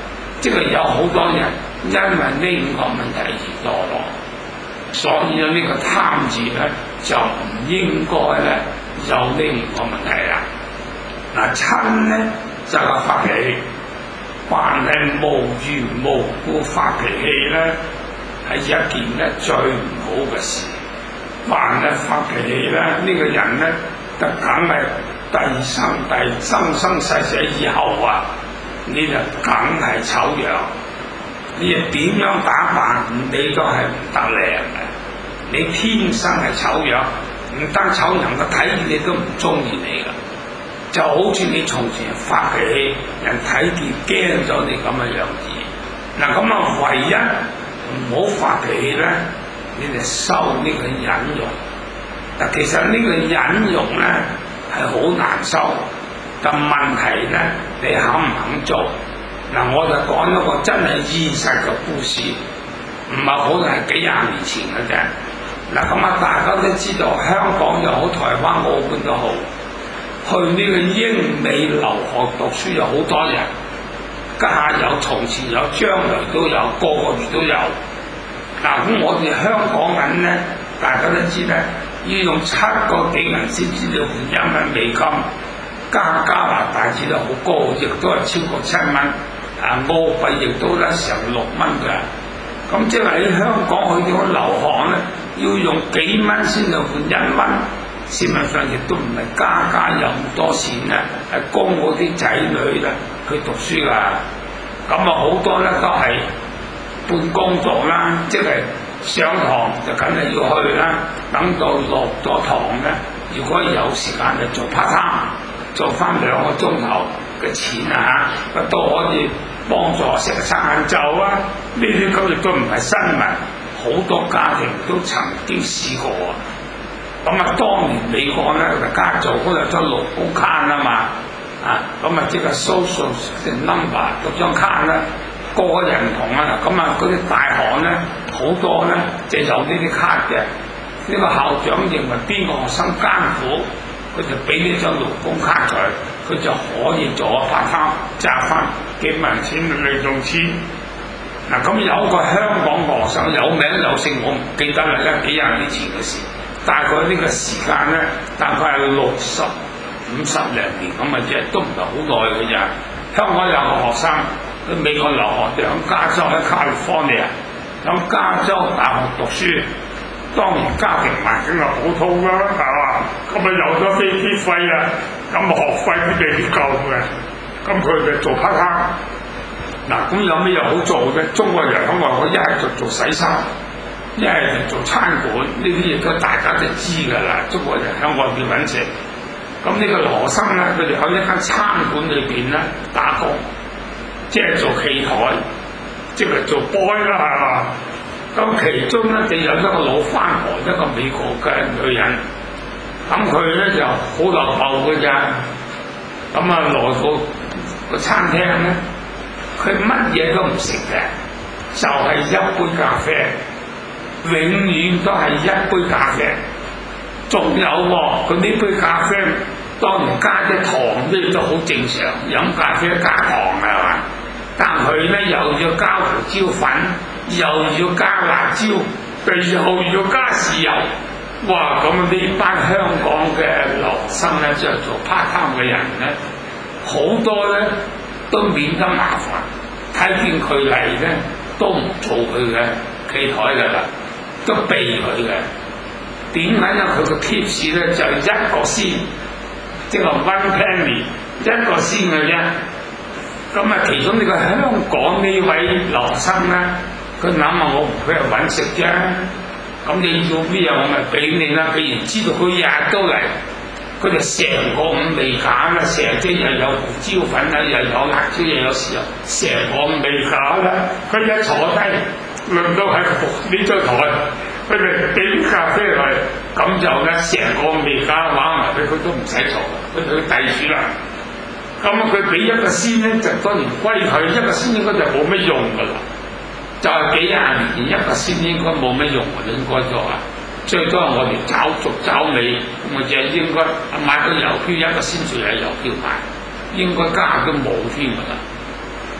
即係有好多人因為呢五個問題而墮落，所以呢個貪字咧就唔應該咧有呢五個問題啦。嗱，嗔咧就係發脾氣，凡係無緣無故發脾氣咧係一件咧最唔好嘅事。凡係發脾氣咧，呢、這個人咧就梗係第生第生生世世以後啊，你就梗係醜樣。你又點樣打扮，你都係唔得靚嘅。你天生係醜樣，唔得醜人嘅睇見你都唔中意你噶。就好似你從前發脾氣，人睇見驚咗你咁嘅樣子。嗱，咁啊，唯一唔好發脾氣咧，你就收呢個忍辱。嗱，其實呢個忍辱咧係好難收，但問題咧你肯唔肯做？嗱，我就講一個真係現實嘅故事，唔係好係幾廿年前嘅啫。嗱，咁啊，大家都知道香港又好，台灣、澳門都好，去呢個英美留學讀書有好多人，家有從前有，將來都有，個個月都有。嗱，咁我哋香港人咧，大家都知咧，要用七個幾銀先知道換一蚊美金，加加拿大紙都好高，亦都係超過七蚊。啊，澳幣亦都咧成六蚊嘅，咁即係喺香港去到留學咧，要用幾蚊先就換一蚊，市民上亦都唔係家家有咁多錢咧，係供嗰啲仔女咧去讀書噶，咁啊好多咧都係半工作啦，即係上堂就梗係要去啦，等到落咗堂咧，如果有時間就做 part time， 做翻兩個鐘頭嘅錢啊嚇，都可以幫助食餐晏晝啊！呢啲咁亦都唔係新聞，好多家庭都曾經試過啊！咁啊，當年美國咧大家做嗰度張勞工卡啊嘛，啊咁啊即係 social number 嗰張卡咧，個個人唔同啊！咁啊嗰啲大學咧好多咧就有呢啲卡嘅，呢、這個校長認為邊個學生艱苦，佢就俾呢張勞工卡佢。佢就可以做一 part time，賺翻幾萬錢嚟用錢。嗱，咁有個香港學生有名有姓，我唔記得啦，幾廿年前嘅事。大概呢個時間咧，大概係六十五十零年咁嘅啫，都唔係好耐嘅啫。香港有個學生去美國留學，就喺加州喺 California，喺加州大學讀書。當然家庭環境係普通啦，係嘛？咁啊有咗飛機費啊，咁學費都未必夠嘅，咁佢哋做 part time。嗱，咁有咩又好做嘅？中國人喺外國一係就做洗衫，一係就做餐館，呢啲嘢都大家都知㗎啦。中國人喺外邊揾食，咁呢個羅生咧，佢哋喺一間餐館裏邊咧打工，即係做企台，即係做 boy 啦，係嘛？咁其中咧就有一個老番婆，一個美國嘅女人，咁佢咧就好落後嘅咋，咁啊來到個餐廳咧，佢乜嘢都唔食嘅，就係、是、一杯咖啡，永遠都係一杯咖啡。仲有喎，佢呢杯咖啡當然加啲糖，呢都好正常，飲咖啡加糖係嘛？但佢咧又要加胡椒粉。又要加辣椒，又要加豉油，哇！咁呢班香港嘅留學生咧，即係做 part time 嘅人咧，好多咧都免得麻煩，睇見佢嚟咧都唔做佢嘅企台㗎啦，都避佢嘅。點解咧？佢個 tips 咧就係一個仙，即係 one penny 一個仙嘅啫。咁啊，其中呢個香港呢位留學生咧。佢諗下我唔去係揾食啫，咁你要咩啊？我咪俾你啦。既然知道佢日日都嚟，佢就成個五味架啦，成隻又有胡椒粉啦，又有辣椒，又有豉油，成個五味架啦。佢一坐低，輪到係呢張台，佢哋俾啲咖啡嚟，咁就咧成個五味架玩埋佢，佢都唔使坐，佢佢遞住啦。咁佢俾一個仙咧，就當然歸佢，一個仙應該就冇乜用噶啦。就係幾廿年一個仙應該冇乜用，應該做啊！最多係我哋找續找尾，咁啊就應該買個郵票一個仙就有郵票買，應該加都冇添㗎啦。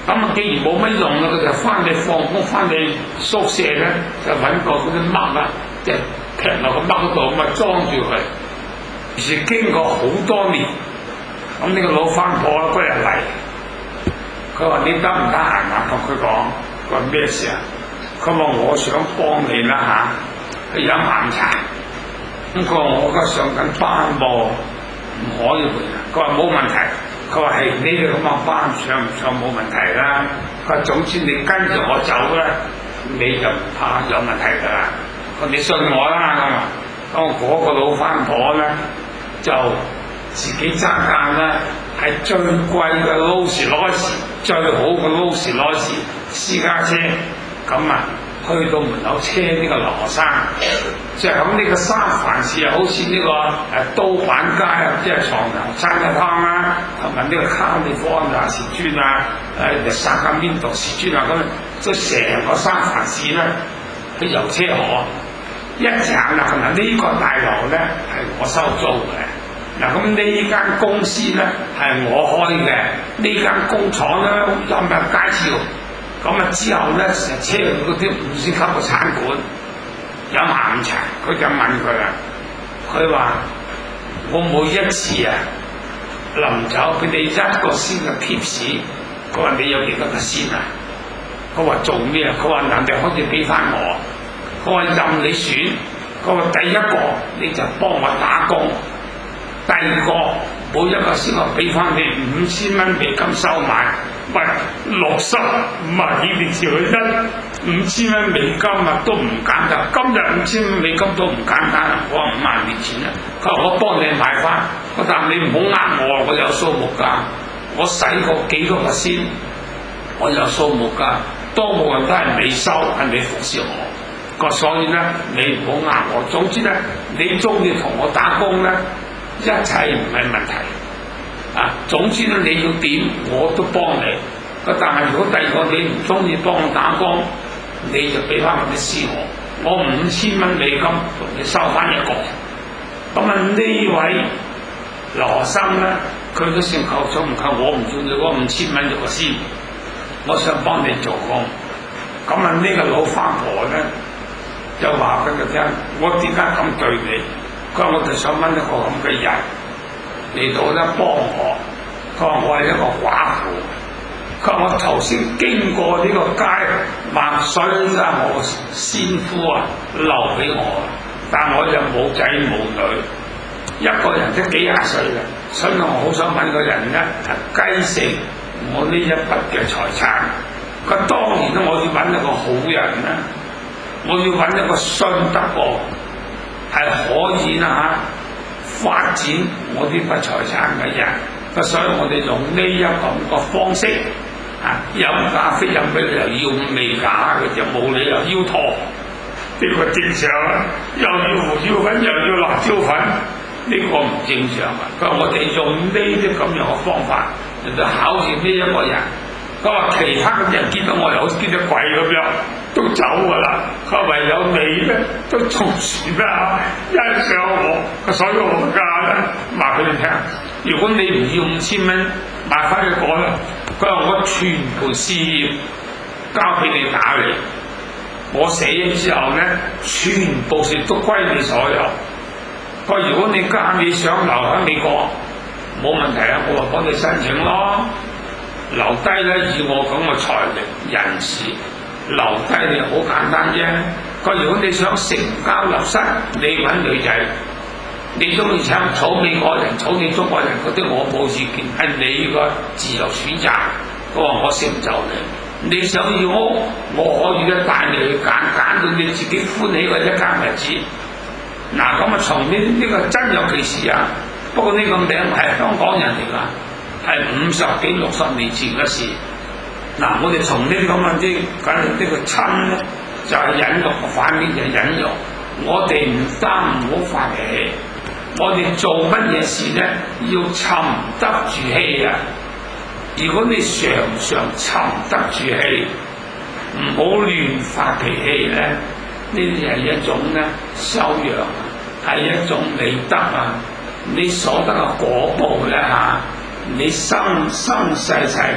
咁啊，既然冇乜用啦，佢就翻去放工，翻去宿舍咧，就揾個嗰啲麥啊，即係劈落個麥嗰度咁啊，裝住佢。於是經過好多年，咁呢個老番婆咧嗰日嚟，佢話你得唔得閒啊？同佢講，佢話咩事啊？佢話我想幫你啦嚇，去飲下午茶。咁佢話我而家上緊班喎，唔可以去。佢話冇問題。佢話係你哋咁嘅班上唔上冇問題啦。佢話總之你跟住我走咧，你就唔怕有問題㗎啦。佢話你信我啦咁啊。咁嗰個老番婆咧就自己揸架咧係最貴嘅勞斯萊斯，最好嘅勞斯萊斯私家車，咁啊去到門口車呢個羅生，就喺呢個三藩市啊，好似呢個誒刀板街啊，即係床頭餐一湯啦，同埋呢個卡利福安亞時磚啊，誒薩卡邊度時磚啊，咁即係成個三藩市咧，啲油車河一隻啦，同埋呢個大樓咧係我收租嘅。嗱咁呢間公司咧係我開嘅，呢間工廠咧有咩介紹？咁啊之後咧成日車去嗰啲五星級嘅餐館飲下午茶，佢就問佢啊，佢話我每一次啊臨走俾你一個先嘅貼士，佢話你有幾多個先啊？佢話做咩啊？佢話人哋可以俾翻我，佢話任你選，佢話第一個你就幫我打工。第二個每一個先我俾翻你五千蚊美金收買，喂六十五啊幾年前去一五千蚊美金啊都唔簡單，今日五千蚊美金都唔簡單啊！我話五萬年前啊，佢話我幫你買翻，我但你唔好呃我，我有數目㗎，我使過幾多個先，我有數目㗎，多數人都係你收，係你服侍我，個所以咧你唔好呃我，總之咧你中意同我打工咧。一切唔係問題啊！總之咧，你要點我都幫你。但係如果第二個你唔中意幫我打工，你就俾翻我啲私我，我五千蚊美金同你收翻一個。咁啊呢位羅生咧，佢都算夠數唔夠，我唔要你嗰五千蚊一個先，我想幫你做工。咁啊呢個老番婆咧就話俾佢聽：我點解咁對你？佢話我就想揾一個咁嘅人嚟到咧幫我。佢話我係一個寡婦。佢話我頭先經過呢個街麥水啊，我先夫啊留俾我，但我又冇仔冇女，一個人都幾廿歲嘅，所以我好想揾個人咧繼承我呢一筆嘅財產。佢當然咧，我要揾一個好人啦，我要揾一個信得過。係可以啦嚇，發展我呢筆財產嘅人，咁所以我哋用呢一個個方式啊，飲咖啡飲俾你又要未假嘅，就冇理由要拖，呢、這個正常啊！又要胡椒粉又要辣椒粉，呢、這個唔正常啊！佢話我哋用呢啲咁樣嘅方法嚟到考驗呢一個人。佢話其他嘅人見到我又好似見到鬼咁樣都走㗎啦，佢話唯有你咧都仲算啦，欣賞我，所以我價咧話俾你聽，如果你唔要五千蚊買翻去講咧，佢話我全盤事業交俾你打理，我死咗之後咧，全部事都歸你所有。佢話如果你家你想留喺美國，冇問題啊，我話幫你申請咯。留低咧，以我咁嘅財力人士，留低你好簡單啫。佢如果你想成家立室，你揾女仔，你中意請娶美國人、娶你中國人嗰啲，我冇意見，係你個自由選擇。佢話我成就你，你想要屋，我可以咧帶你去揀，揀到你自己歡喜嘅一間日子。嗱咁啊，從呢呢個真有其事啊！不過呢個名係香港人嚟㗎。係五十幾六十年前嘅事。嗱，我哋從呢啲咁嘅啲，梗係呢個親咧，就係忍辱，反面就係忍辱。我哋唔單唔好發脾氣，我哋做乜嘢事咧，要沉得住氣啊！如果你常常沉得住氣，唔好亂發脾氣咧，呢啲係一種咧修養，係一種美德啊！你所得嘅果報咧嚇。你生生世世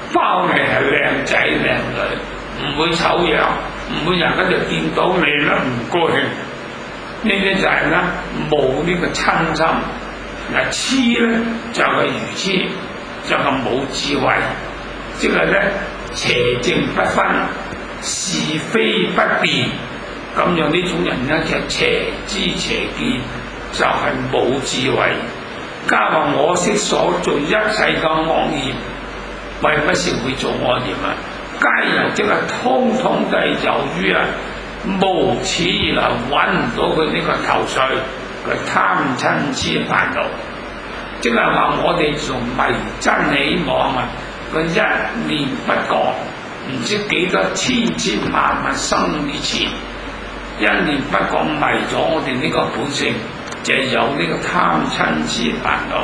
包你係靚仔靚女，唔會醜樣，唔會人喺度見到你咧唔高興。呢啲就係咧冇呢個親心。嗱，痴咧就係愚痴，就係冇智慧，即係咧邪正不分，是非不辨。咁樣呢種人咧就邪知邪見，就係冇智慧。加話我識所做一切嘅惡業，為乜事會做惡業啊？皆由即係通通都係由於啊無始以來揾唔到佢呢個頭緒，佢貪嗔痴煩惱。即係話我哋仲迷真起妄啊！佢一念不覺，唔知幾多千千萬萬生以前，一念不覺迷咗我哋呢個本性，就係有呢個貪嗔痴煩惱。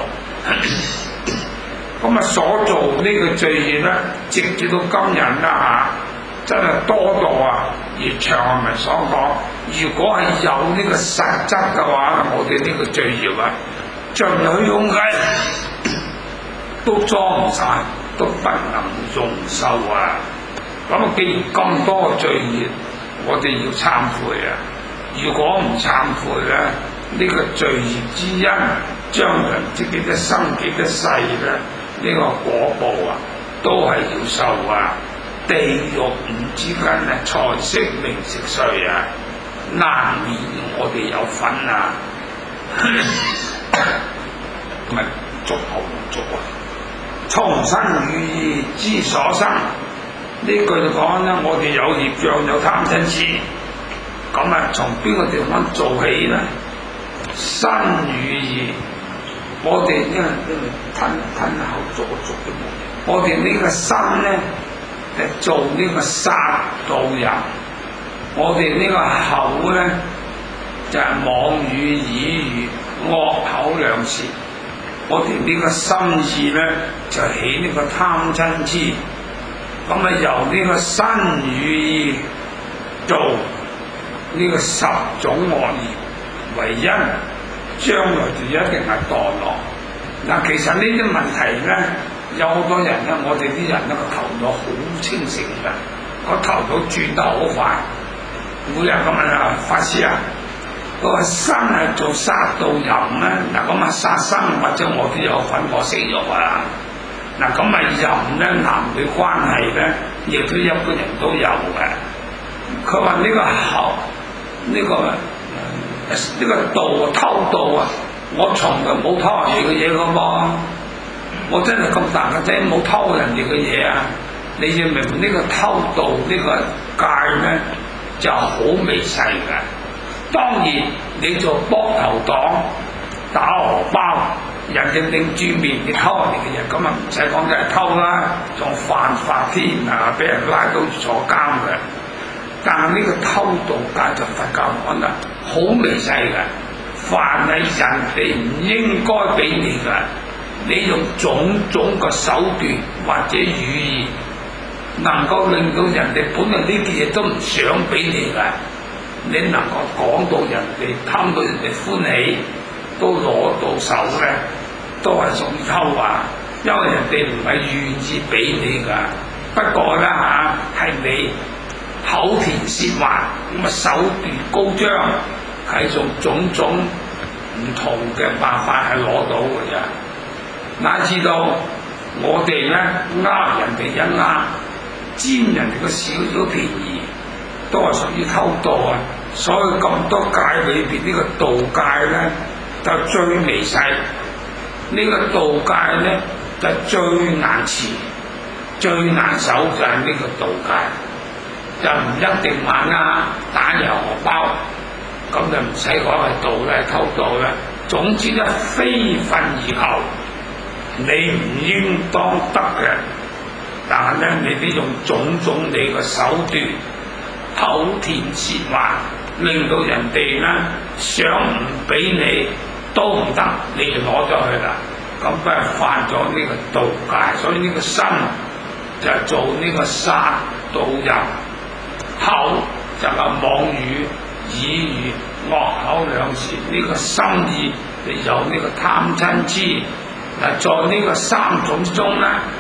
咁啊，所做呢個罪業咧，直至到今日啦嚇，真係多到啊！葉長係咪所講？如果係有呢個實質嘅話，我哋呢個罪業啊，像女用計都裝唔晒，都不能容受啊！咁啊，既然咁多罪業，我哋要懺悔啊！如果唔懺悔咧，呢、這個罪業之因，將人自己一生幾一世咧，呢、這個果報啊，都係要受啊！地獄五之間啊，財色名食睡啊，難免我哋有份啊！咪逐步逐啊！從身語意之所生，呢句就講咧，我哋有業障，有貪嗔痴，咁啊，從邊個地方做起咧？身語意，我哋因為因為吞吞口逐逐嘅冇，我哋呢個身咧，誒做呢個殺盜淫，我哋呢個口咧就係、是、妄語綺語、惡口兩舌。我哋呢個心意咧就起呢個貪嗔痴，咁啊由呢個身語意做呢個十種惡業為因，將來就一定係墮落。嗱，其實呢啲問題咧，有好多人咧，我哋啲人咧個頭腦好清醒㗎，個頭腦轉得好快。每日咁啊，法師啊！個身係做殺盜淫咧，嗱咁啊殺生或者我都有份我食肉啊，嗱咁啊淫咧男女關係咧，亦都一般人都有嘅。佢話呢個口呢、這個呢、這個盜偷盜啊，我從來冇偷人哋嘅嘢噶噃，我真係咁大個仔冇偷人哋嘅嘢啊！你要明呢個偷盜呢個戒咧就好微細嘅。當然，你做膊頭黨、打荷包，人哋拎住面，你偷人哋嘅嘢，咁啊唔使講，真係偷啦，仲犯法添啊！俾人拉到坐監嘅。但係呢個偷盜戒就佛教講啦，好微細嘅，凡係人哋唔應該俾你嘅，你用種種嘅手段或者語言，能夠令到人哋本來呢啲嘢都唔想俾你嘅。你能夠講到人哋貪到人哋歡喜，都攞到手咧，都係屬於偷啊！因為人哋唔係願意俾你㗎。不過咧嚇，係你口甜舌滑，咁啊手段高張，係用種種唔同嘅辦法係攞到嘅啫。哪知道我哋咧呃人哋一呃，佔人哋個少少便宜，都係屬於偷盜啊！所以咁多戒裏邊呢個盜戒咧就最微細，呢個盜戒咧就最難持、最難守，就係呢個盜戒，就唔一定話呃打人荷包，咁就唔使講係盜咧偷盜啦。總之咧非分而求，你唔應當得嘅，但係咧你哋用種種你嘅手段，口甜舌滑，令到人哋咧想唔俾你都唔得，你就攞咗去啦。咁不係犯咗呢個盜戒，所以呢個身就係做呢個殺盜淫，口就係妄語、綺語、惡口兩舌，呢、這個心意就有呢個貪嗔痴。嗱，在呢個三種之中咧，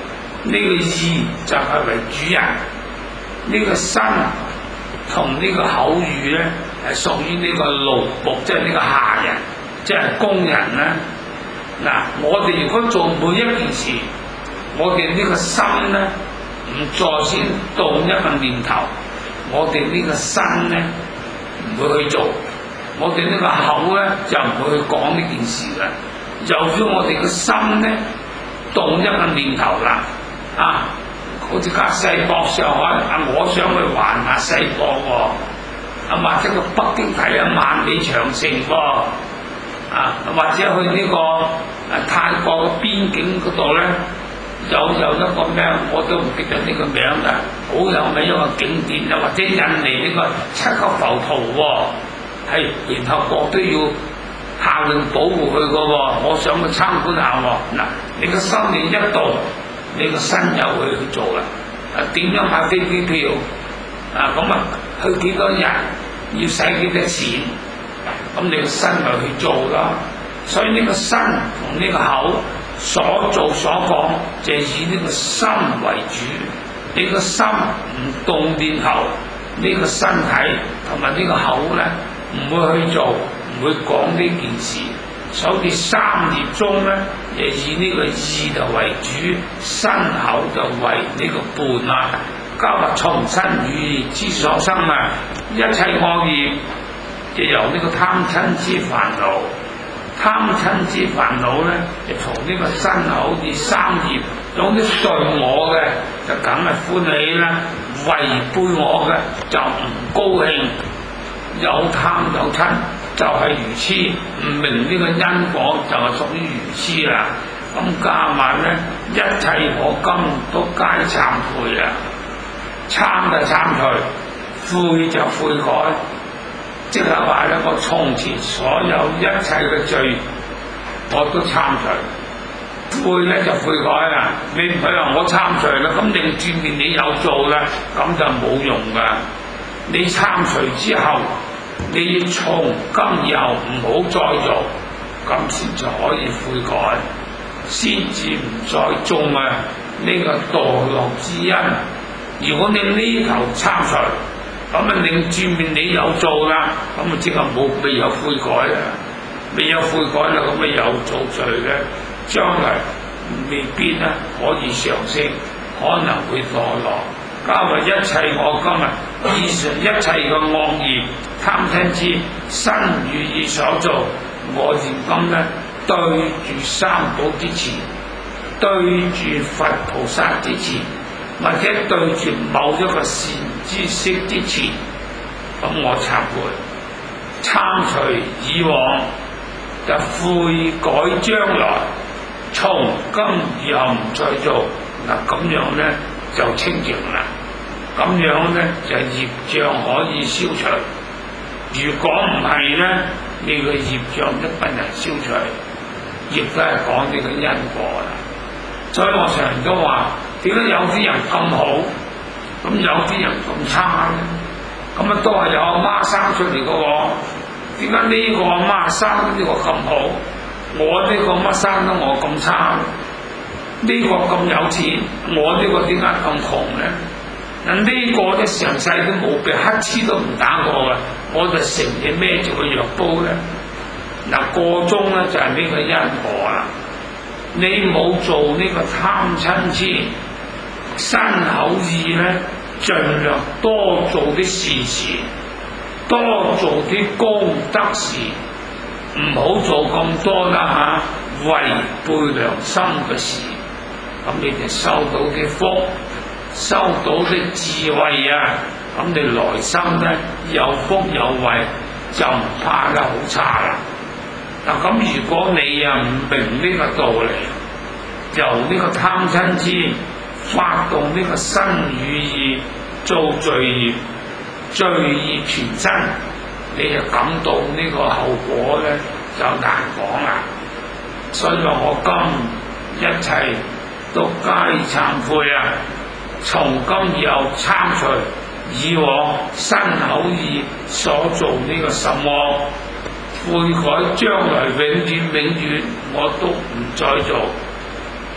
呢、這個意就係為主人，呢、這個身同呢個口語咧係屬於呢個奴僕，即係呢個下人，即係工人啦。嗱，我哋如果做每一件事，我哋呢個心咧唔再先動一個念頭，我哋呢個身咧唔會去做，我哋呢個口咧就唔會去講呢件事啦。由於我哋個心咧動一個念頭啦，啊，好似加西博上海啊，我想去環下西博喎，啊或者去北京睇下萬里長城喎，啊或者去呢、這個啊泰國嘅邊境嗰度咧，有有一個咩我都唔記得呢個名啦，好有名一個景點啊，或者印尼呢個七級浮屠喎，係聯合國都要下令保護佢嘅喎，我想去參觀下喎。嗱，你個心念一動，你個身又會去做啦。啊，點樣買飛機票？啊，咁啊，去幾多日？要使幾多錢？咁你個身咪去做咯。所以呢個身同呢個口所做所講，就係以呢個心為主。你個心唔動念頭，呢個身體同埋呢個口咧，唔會去做。唔會講呢件事，所以三業中咧，亦以呢個意就為主，身口就為呢個伴啊。交話從身語意之所生啊，一切惡業就由呢個貪嗔之煩惱，貪嗔之煩惱咧，就從呢個身口意三業，總之對我嘅就梗係歡喜啦，違背我嘅就唔高興，有貪有嗔。就係愚痴，唔明呢個因果就係屬於愚痴啦。咁加埋咧，一切我今都皆懺悔啊！懺就懺除，悔就悔改，即係話咧，我從前所有一切嘅罪我都懺除，悔咧就悔改啦。你唔係話我懺除啦，咁你轉面你有做啦，咁就冇用噶。你懺除之後，你從今以後唔好再做，咁先至可以悔改，先至唔再種啊呢個墮落之因。如果你呢頭懺除，咁啊你轉面你有做啦，咁啊即係冇未有悔改啦，未有悔改啦，咁啊有做罪咧，將來未必咧可以上升，可能會墮落。加埋一切我今日以上一切嘅惡業貪嗔痴身語意所做，我現今咧對住三寶之前，對住佛菩薩之前，或者對住某一個善知識之前，咁我懺悔，懺除以往，就悔改將來，從今以後唔再做。嗱咁樣咧就清淨啦，咁樣咧就業障可以消除。如果唔係咧，你個業障都不能消除，亦都係講呢個因果啦。所以我成日都話，點解有啲人咁好，咁有啲人咁差咧？咁啊都係有阿媽生出嚟嘅喎，點解呢個阿媽生呢個咁好，我呢個乜生得我咁差？呢個咁有錢，我呢個點解咁窮咧？嗱，呢個咧成世都冇病，乞嗤都唔打過嘅，我就成日孭住個藥煲咧。嗱，個中咧就係呢個因果啦。你冇做呢個貪嗔痴身口意咧，盡量多做啲善事，多做啲功德事，唔好做咁多啦嚇，違背良心嘅事。咁你就收到啲福，收到啲智慧啊！咁你來生咧有福有慧，就唔怕得好差啦。嗱，咁如果你啊唔明呢個道理，由呢個貪嗔痴發動呢個身語意做罪業，罪業纏身，你就感到呢個後果咧就難講啦。所以話我今一切都皆懺悔啊！從今以後懺除以往身口意所做呢個什麼，悔改將來永遠永遠我都唔再做。咁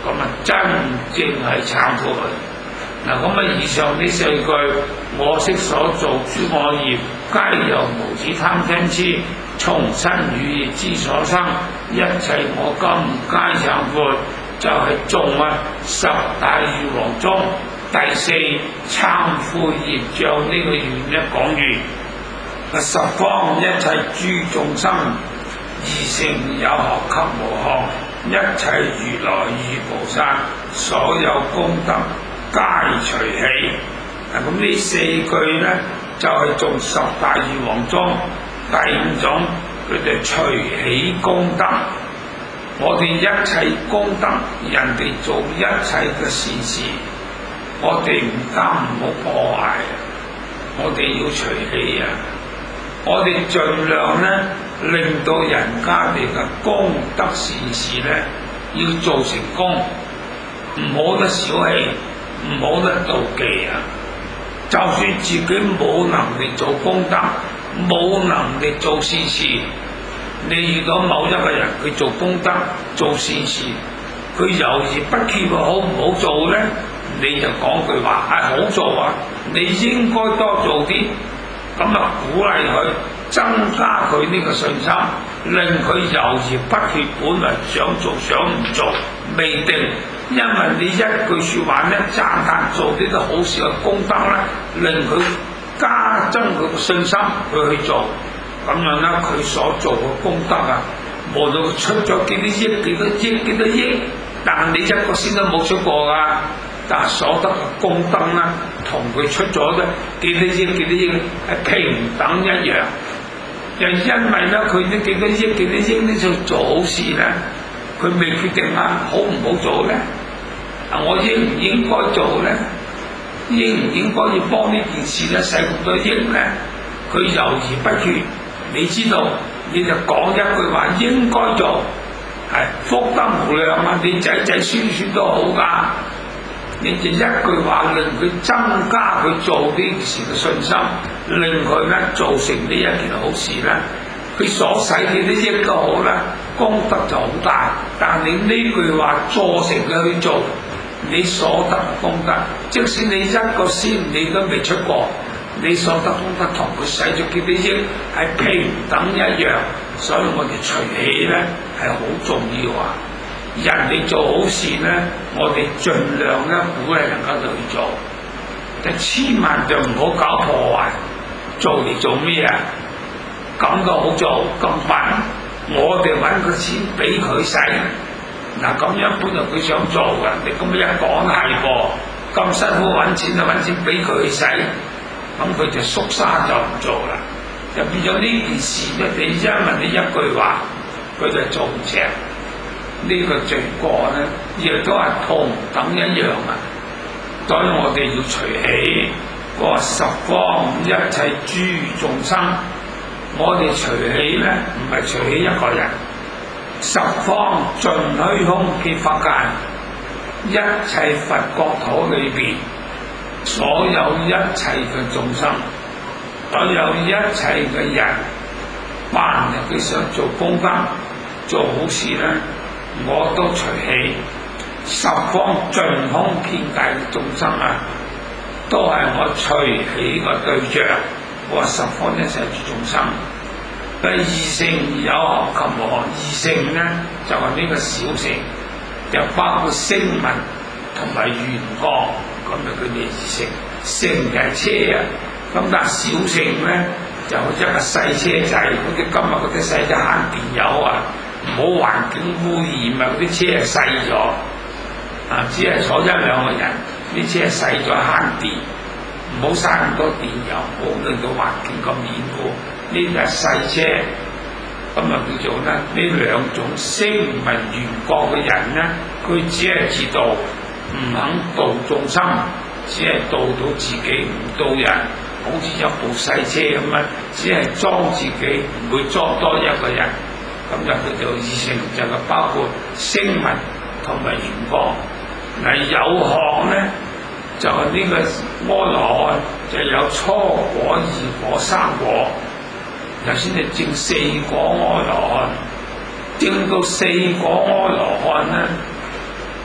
咁啊真正係懺悔。嗱，咁啊以上呢四句，我昔所做諸惡業，皆由無始貪嗔癡，從身語意之所生，一切我今皆懺悔，就係頌啊十大願王中第四懺悔業障呢個願一講完。十方一切諸眾生，二乘有學及無學，一切如來與菩薩，所有功德皆隨喜。嗱，咁呢四句呢，就係、是、頌十大願王中第五種，佢哋隨喜功德。我哋一切功德，人哋做一切嘅善事，我哋唔得唔好破壞，我哋要隨喜啊！我哋盡量呢，令到人家哋嘅功德善事呢，要做成功，唔好得小氣，唔好得妒忌啊！就算自己冇能力做功德，冇能力做善事，你遇到某一個人佢做功德做善事，佢猶豫不決，好唔好做呢？你就講句話係好做啊！你應該多做啲。咁啊，鼓勵佢，增加佢呢個信心，令佢猶豫不決，本來想做想唔做未定，因為你一句說話咧，讚歎做呢啲好事嘅功德咧，令佢加增佢個信心，佢去做，咁樣咧，佢所做嘅功德啊，無論佢出咗幾多億、幾多億、幾多億，但係你一個先都冇出過噶。但係所得嘅功德咧，同佢出咗嘅幾多億幾多億係平等一樣。又因為咧，佢呢幾多億幾多億呢就做好事咧，佢未決定啊，好唔好做咧？啊，我應唔應該做咧？應唔應該要幫呢件事咧？使咁多億咧？佢猶豫不決。你知道，你就講一句話，應該做，係福德無量啊！你仔仔孫孫都好㗎。你就一句話令佢增加佢做呢件事嘅信心，令佢咧做成呢一件好事咧，佢所使你啲億都好啦，功德就好大。但係你呢句話助成佢去做，你所得嘅功德，即使你一個仙你都未出過，你所得功德同佢使咗幾多億係平等一樣，所以我哋隨喜咧係好重要啊！人哋做好事呢，我哋盡量咧鼓勵人家去做，但千萬就唔好搞破壞。做嚟做咩啊？咁都好做咁笨，我哋揾個錢俾佢使，嗱咁樣本來佢想做嘅，你咁一講係噃，咁辛苦揾錢就揾錢俾佢去使，咁佢就縮沙就唔做啦，就變咗呢件事咧，你因為你一句話，佢就做唔成。呢個罪過咧，亦都係同等一樣啊！所以我哋要隨喜，嗰個十方一切諸眾生，我哋隨喜咧，唔係隨喜一個人，十方盡虛空結法界，一切佛國土裏邊，所有一切嘅眾生，所有一切嘅人，凡係佢想做功德、做好事咧。我都隨喜，十方盡空遍界嘅眾生啊，都係我隨喜嘅對象。我話十方一切諸眾生，第二乘有學及無學，二乘呢就係、是、呢個小乘，就包括聲聞同埋緣覺，咁就佢哋二乘。乘就係車啊，咁但係小乘呢就好似一個細車仔，好似今日嗰啲細仔慳電油啊。唔好環境污染啊！嗰啲車係細咗，啊，只係坐一兩個人，啲車細咗慳電，唔好嘥咁多電油，唔好令到環境咁染污。呢啲係細車，咁啊叫做咧呢兩種聲聞緣覺嘅人咧，佢只係自度，唔肯度眾生，只係度到自己，唔度人，好似一部細車咁樣，只係裝自己，唔會裝多一個人。咁就叫做二乘，就係包括聲聞同埋緣覺。嗱，有學咧，就係、是、呢個阿羅漢，就有初果、二果、三果，頭先就證四果阿羅漢，證到四果阿羅漢咧，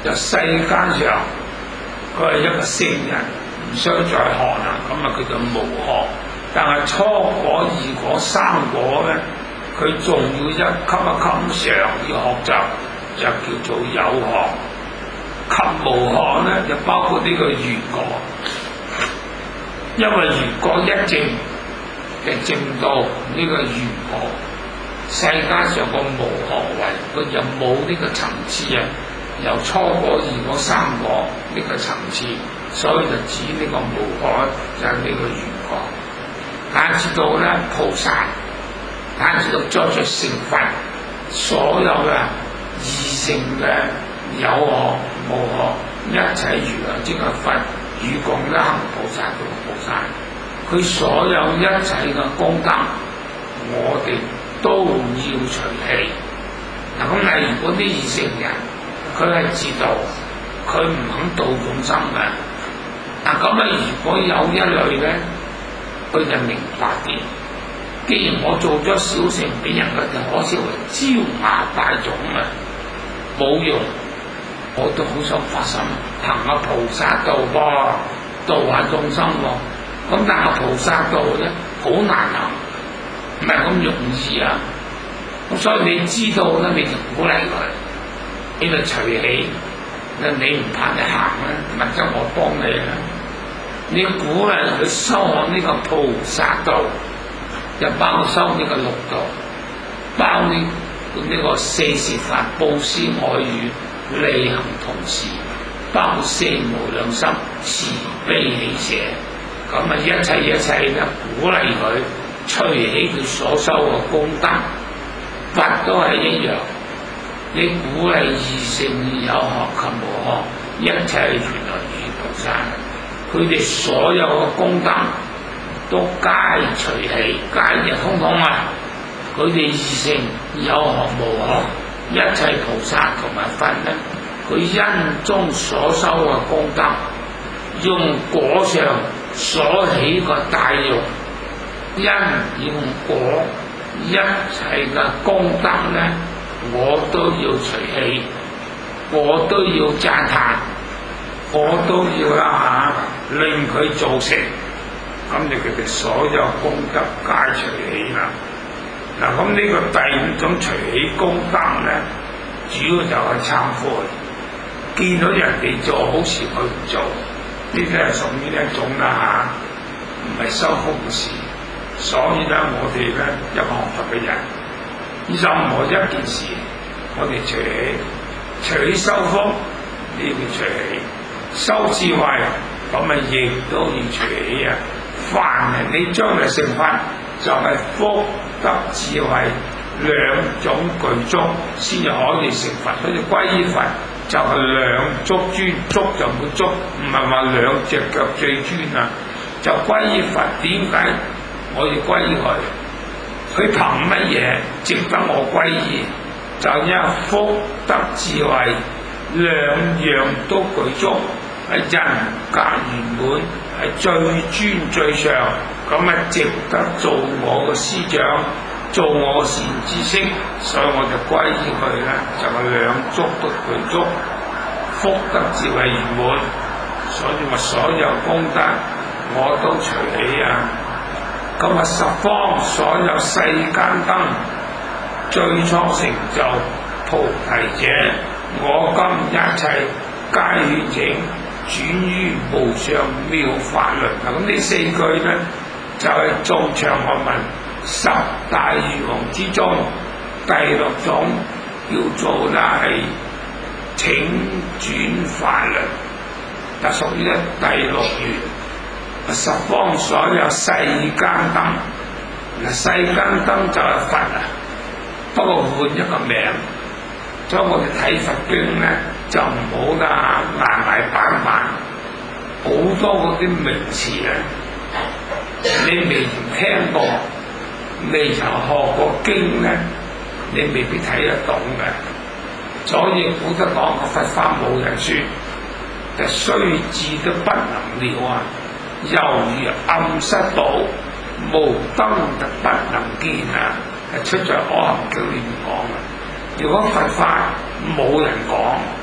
就世間上佢係一個聖人，唔需要再學啦，咁啊佢就無學。但係初果、二果、三果咧，佢仲要一級一級上要學習，就叫做有學。及無學咧，就包括呢個緣果，因為緣果一證就證到呢個緣果。世間上個無學位，佢又冇呢個層次啊，由初果、二果、三果呢個層次，所以就指呢個無學就係呢個緣果。但知道咧菩薩，但知道作出成佛，所有嘅二乘嘅有學無學一切如來即係佛與共一行菩薩同菩薩，佢所有一切嘅功德，我哋都要隨喜。嗱咁例如嗰啲二乘人，佢係自度，佢唔肯度眾生嘅。嗱咁啊，如果有一類咧，佢就明白啲。既然我做咗小乘俾人嘅，就可視為招雅大眾啊，冇用。我都好想發心行下菩薩道噃，度下眾生喎。咁但係菩薩道咧好難行，唔係咁容易啊。咁所以你知道咧，你就鼓勵佢，你就隨喜。你唔怕你行咧，或者我幫你啦。你鼓勵佢修學呢個菩薩道，就包括修呢個六道，包呢呢個四攝法、布施、愛語、利行同事，包括四無量心、慈悲喜捨，咁啊一切一切咧鼓勵佢隨喜佢所修嘅功德，佛都係一樣。你鼓勵二乘有學及無學，一切如來與菩薩，佢哋所有嘅功德都皆隨喜，皆就通通啊！佢哋二乘有學無學，一切菩薩同埋佛咧，佢因中所修嘅功德，用果上所起嘅大用，因用果一切嘅功德咧，我都要隨喜，我都要讚歎，我都要啦嚇，令佢造成，咁就佢哋所有功德皆隨喜啦。嗱，咁呢個第五種隨喜功德咧，主要就係懺悔，見到人哋做好事佢唔做，呢啲係屬於一種啦嚇，唔係修福嘅事。所以咧，我哋咧一個學佛嘅人，任何一件事，我哋隨喜，隨喜修福，呢個隨喜；修智慧，咁啊亦都要隨喜啊！凡係你將來成佛，就係、是、福德智慧兩種具足，先至可以成佛。所以歸依佛就係兩足尊，足就冇足，唔係話兩隻腳最尊啊！就歸依佛，點解我要歸依佢？佢憑乜嘢值得我歸依？就因為福德智慧兩樣都具足，係人格圓滿，係最尊最上，咁啊值得做我嘅師長，做我善知識，所以我就歸依佢啦。就係兩足都具足，福德智慧圓滿，所以話所有功德我都隨喜啊！咁啊，十方所有世間燈，最初成就菩提者，我今一切皆顯證，轉於無上妙法輪。嗱，咁呢四句咧，就係、是、做長學問十大願王之中第六種，叫做咧係請轉法輪，就屬於咧第六願。十方所有世間燈，嗱世間燈就係佛啊，不過換一個名。所以我哋睇佛經咧，就唔好啦，硬硬板板，好多嗰啲名詞咧，你未曾聽過，未曾學過經咧，你未必睇得懂嘅。所以古德講個佛法冇人說，就雖智都不能了啊！猶如暗室寶，無燈就不能見啊！係出在《阿含經》裏面講嘅。如果佛法冇人講，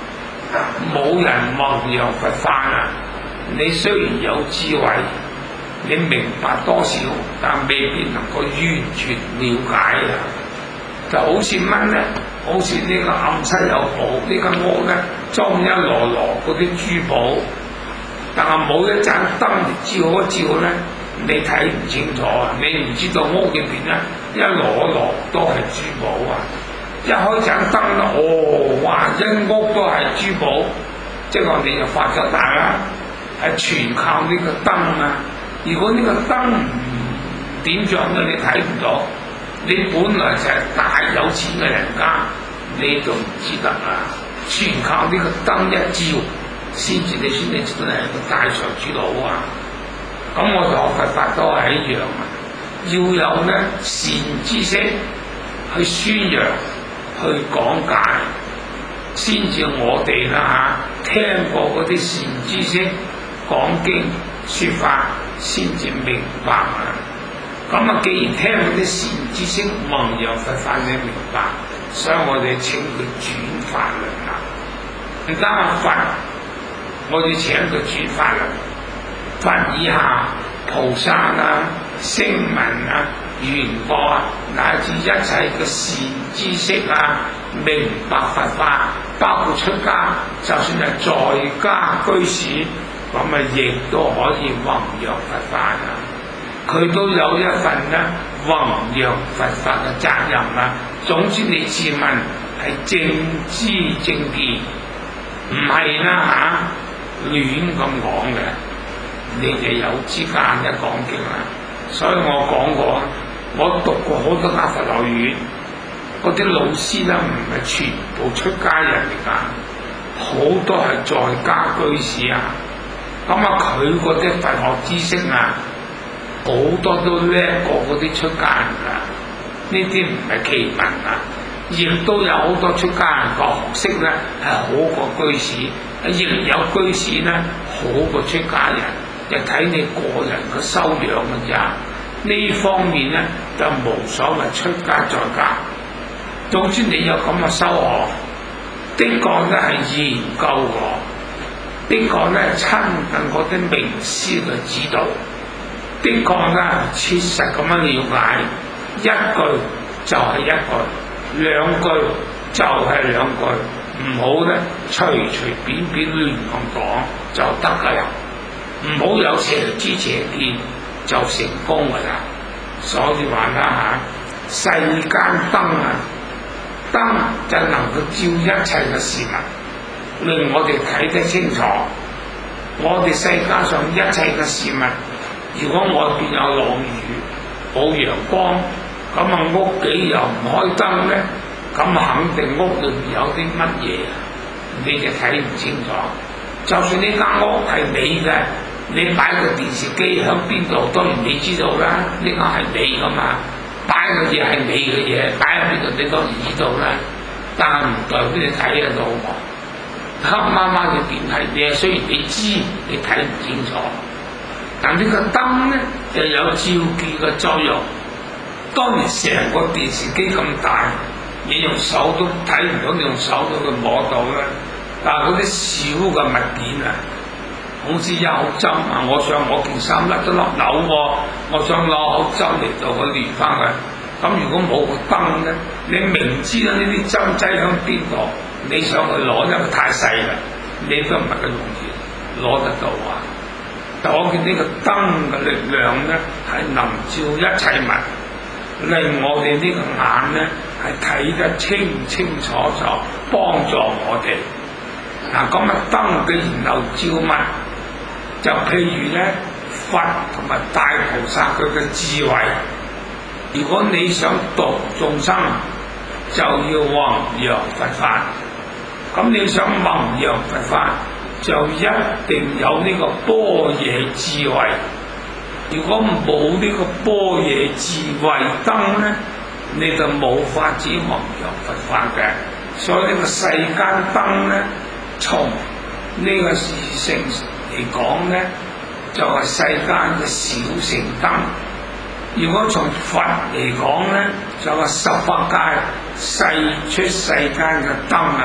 冇人弘揚佛法啊！你雖然有智慧，你明白多少，但未必能夠完全了解啊！就好似乜咧？好似呢個暗室有寶，呢間屋咧裝一籮籮嗰啲珠寶，但係冇一盞燈照一照咧，你睇唔清楚啊！你唔知道屋入邊咧一籮籮都係珠寶啊！一開盞燈咧，哦，哇！一屋都係珠寶，即係我哋就發咗達啦，係全靠呢個燈啊！如果呢個燈唔點着咧，你睇唔到。你本來就係大有錢嘅人家，你就唔知得啦。全靠呢個燈一照，先至你先你真係個大財主佬啊！咁我哋學佛法都係一樣啊，要有咧善知識去宣揚、去講解，先至我哋啦嚇聽過嗰啲善知識講經説法，先至明白啊！咁啊，既然聽嗰啲善知識弘揚佛法，你明白，所以我哋請佢轉法輪啦。唔單係佛，我哋請佢轉法輪。佛以下菩薩啊、聲聞啊、緣覺啊，乃至一切嘅善知識啊，明白佛法，包括出家，就算係在家居士，咁啊亦都可以弘揚佛法啊。佢都有一份咧弘揚佛法嘅責任啦。總之你自問係正知正見，唔係啦嚇亂咁講嘅，你哋有資格一講經啦。所以我講過，我讀過好多間佛學院，嗰啲老師咧唔係全部出家人嚟㗎，好多係在家居士啊。咁啊，佢嗰啲佛學知識啊，好多都叻過嗰啲出家人㗎，呢啲唔係奇聞啊！亦都有好多出家人個學識咧係好過居士，亦有居士咧好過出家人，就睇你個人嘅修養㗎咋。呢方面咧就無所謂出家在家，總之你有咁嘅修學，的確咧係研究過，的確咧親近嗰啲名師嘅指導。的確咧，切實咁樣了解，一句就係一句，兩句就係兩句，唔好咧隨隨便便亂咁講就得㗎啦，唔好有邪知邪見就成功㗎啦。所以話啦嚇，世間燈啊，燈就能夠照一切嘅事物，令我哋睇得清楚。我哋世界上一切嘅事物，如果外邊有落雨冇陽光，咁啊屋企又唔開燈咧，咁肯定屋裏邊有啲乜嘢，你就睇唔清楚。就算呢間屋係你嘅，你擺個電視機響邊度，當然你知道啦，呢個係你噶嘛，擺嘅嘢係你嘅嘢，擺喺邊度你當然知道啦。但係唔代表你睇得到喎。黑麻麻嘅電係你，雖然你知，你睇唔清楚。但呢個燈咧就有照見嘅作用。當然成個電視機咁大，你用手都睇唔到，你用手都會摸到啦。但係嗰啲小嘅物件啊，好似有口針啊，我想我件衫甩咗粒紐喎，我想攞口針嚟到去連翻佢。咁如果冇個燈咧，你明知道呢啲針劑響邊度，你想去攞，因為太細啦，你都唔係咁容易攞得到啊！但我見呢個燈嘅力量咧，係能照一切物，令我哋呢個眼咧係睇得清清楚楚，幫助我哋。嗱，咁啊燈既然能照物，就譬如咧佛同埋大菩薩佢嘅智慧。如果你想度眾生，就要弘揚佛法。咁你想弘揚佛法，就一定有呢個般若智慧。如果冇呢個般若智慧燈咧，你就冇法子弘揚佛法嘅。所以呢個世間燈咧，從呢個事情嚟講咧，就係、是、世間嘅小乘燈。如果從佛嚟講咧，就係、是、十法界世出世間嘅燈啊，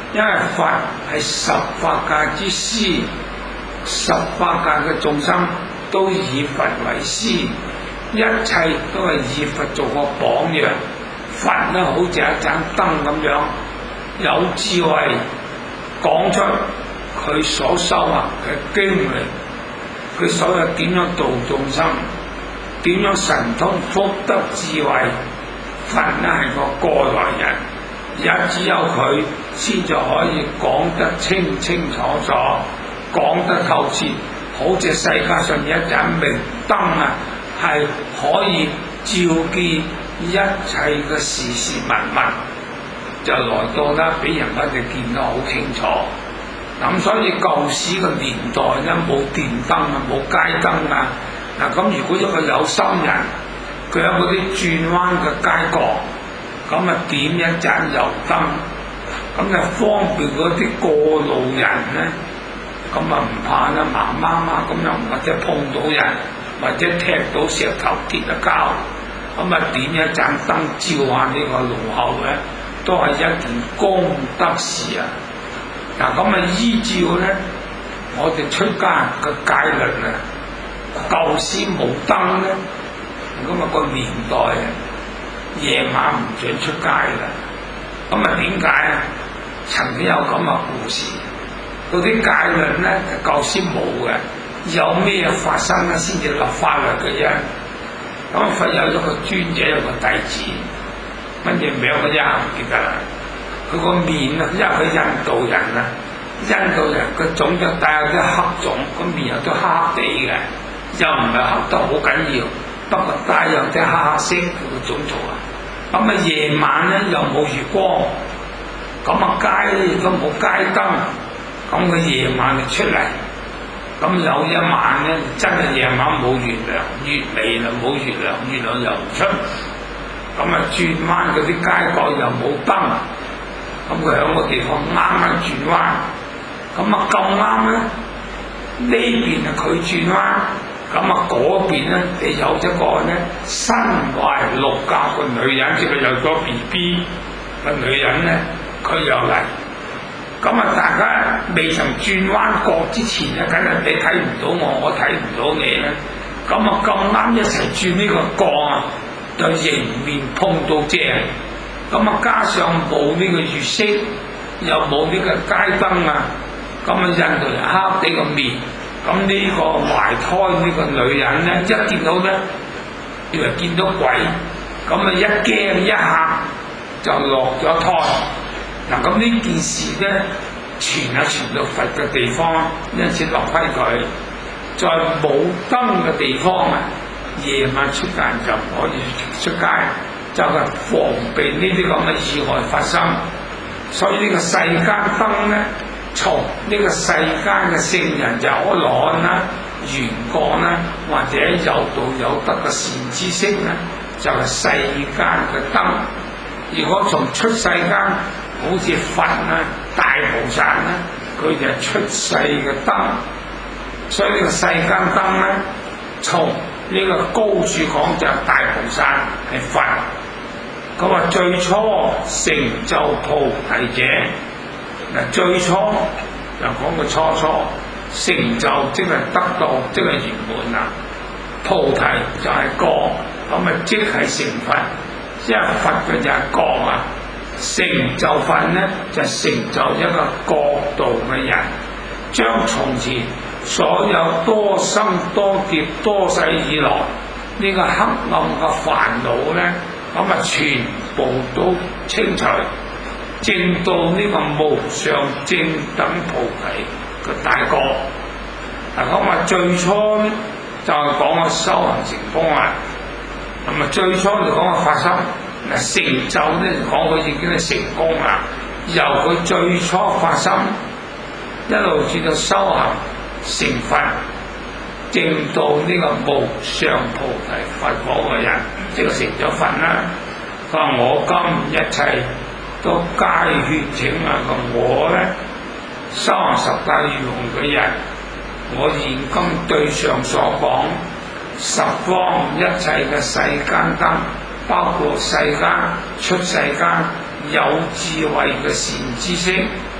因為佛係十法界之師，十法界嘅眾生都以佛為師，一切都係以佛做個榜樣。佛咧好似一盞燈咁樣，有智慧講出佢所修行嘅經歷，佢所有點樣度眾生，點樣神通福德智慧。佛咧係個過來人，也只有佢先至可以講得清清楚楚，講得透徹，好似世界上一盞明燈啊，係可以照見一切嘅事事物物，就來到啦，俾人哋見得好清楚。咁所以舊時嘅年代咧，冇電燈啊，冇街燈啊。嗱，咁如果一個有心人，佢有嗰啲轉彎嘅街角，咁啊點一盞油燈，咁就方便嗰啲過路人咧，咁啊唔怕啦，盲媽媽咁樣，或者碰到人，或者踢到石頭跌咗跤，咁啊點一盞燈照下呢個路後咧，都係一件功德事啊！嗱，咁啊依照咧，我哋出街嘅戒律啊，舊時冇燈咧，咁啊個年代啊，夜晚唔准出街啦。咁啊點解啊？曾經有咁嘅故事，嗰啲戒律咧，舊時冇嘅，有咩發生咧先至立法律嘅啫。咁佛有咗個尊者，有個弟子，乜嘢名我一下唔記得啦。佢個面啊，因為佢印度人啊，印度人個種就帶有啲黑種，個面有啲黑黑地嘅，又唔係黑得好緊要，不過帶有啲黑黑色個種族啊。咁啊夜晚咧又冇月光，咁啊街咧亦都冇街燈，咁佢夜晚就出嚟。咁有一晚咧，真係夜晚冇月亮，月嚟啦冇月亮，月亮又唔出。咁啊轉彎嗰啲街角又冇燈，咁佢喺個地方啱啱轉彎，咁啊咁啱咧，呢邊啊佢轉彎，咁啊嗰邊咧就有一個咧身懷六甲嘅女人，即係有咗 B B 嘅女人咧，佢又嚟。咁啊大家未曾轉彎角之前咧，梗係你睇唔到我，我睇唔到你咧。咁啊咁啱一齊轉呢個角啊，就迎面碰到正。咁啊加上冇呢個月色，又冇呢個街燈啊，咁啊印度人黑地個面，咁呢個懷胎呢個女人咧，一見到咧，以為見到鬼，咁啊一驚一嚇就落咗胎。嗱，咁呢件事咧傳啊傳到佛嘅地方，因此落規矩，在冇燈嘅地方啊，夜晚出街就唔可以出街，就係防備呢啲咁嘅意外發生。所以呢個世間燈咧，從呢個世間嘅聖人就阿羅漢啦、緣覺啦，或者有道有德嘅善知識咧，就係、是、世間嘅燈。如果從出世間，好似佛啊、大菩薩啦，佢就係出世嘅燈。所以呢個世間燈咧，從呢個高處講就係大菩薩係佛。佢話最初成就菩提者，嗱最初就講個初初成就，即係得到，即係圓滿啦。菩提就係覺，咁啊即係成佛，即係佛嘅就係覺啊。成就佛咧就成就一個覺度嘅人，將從前所有多生多劫多世以來呢個黑暗嘅煩惱咧，咁啊全部都清除，證到呢個無上正等菩提嘅大覺。嗱，講話最初咧就係講個修行成功啊，咁啊最初就講個發心。嗱，成就咧講佢已經係成功啦，由佢最初發心一路至到修行成佛，證到呢個無上菩提佛果嘅人，即係成咗佛啦。佢話我今一切都皆勸請啊！我咧修行十大願行嘅人，我現今對上所講十方一切嘅世間燈，包括世間出世間有智慧嘅善知識，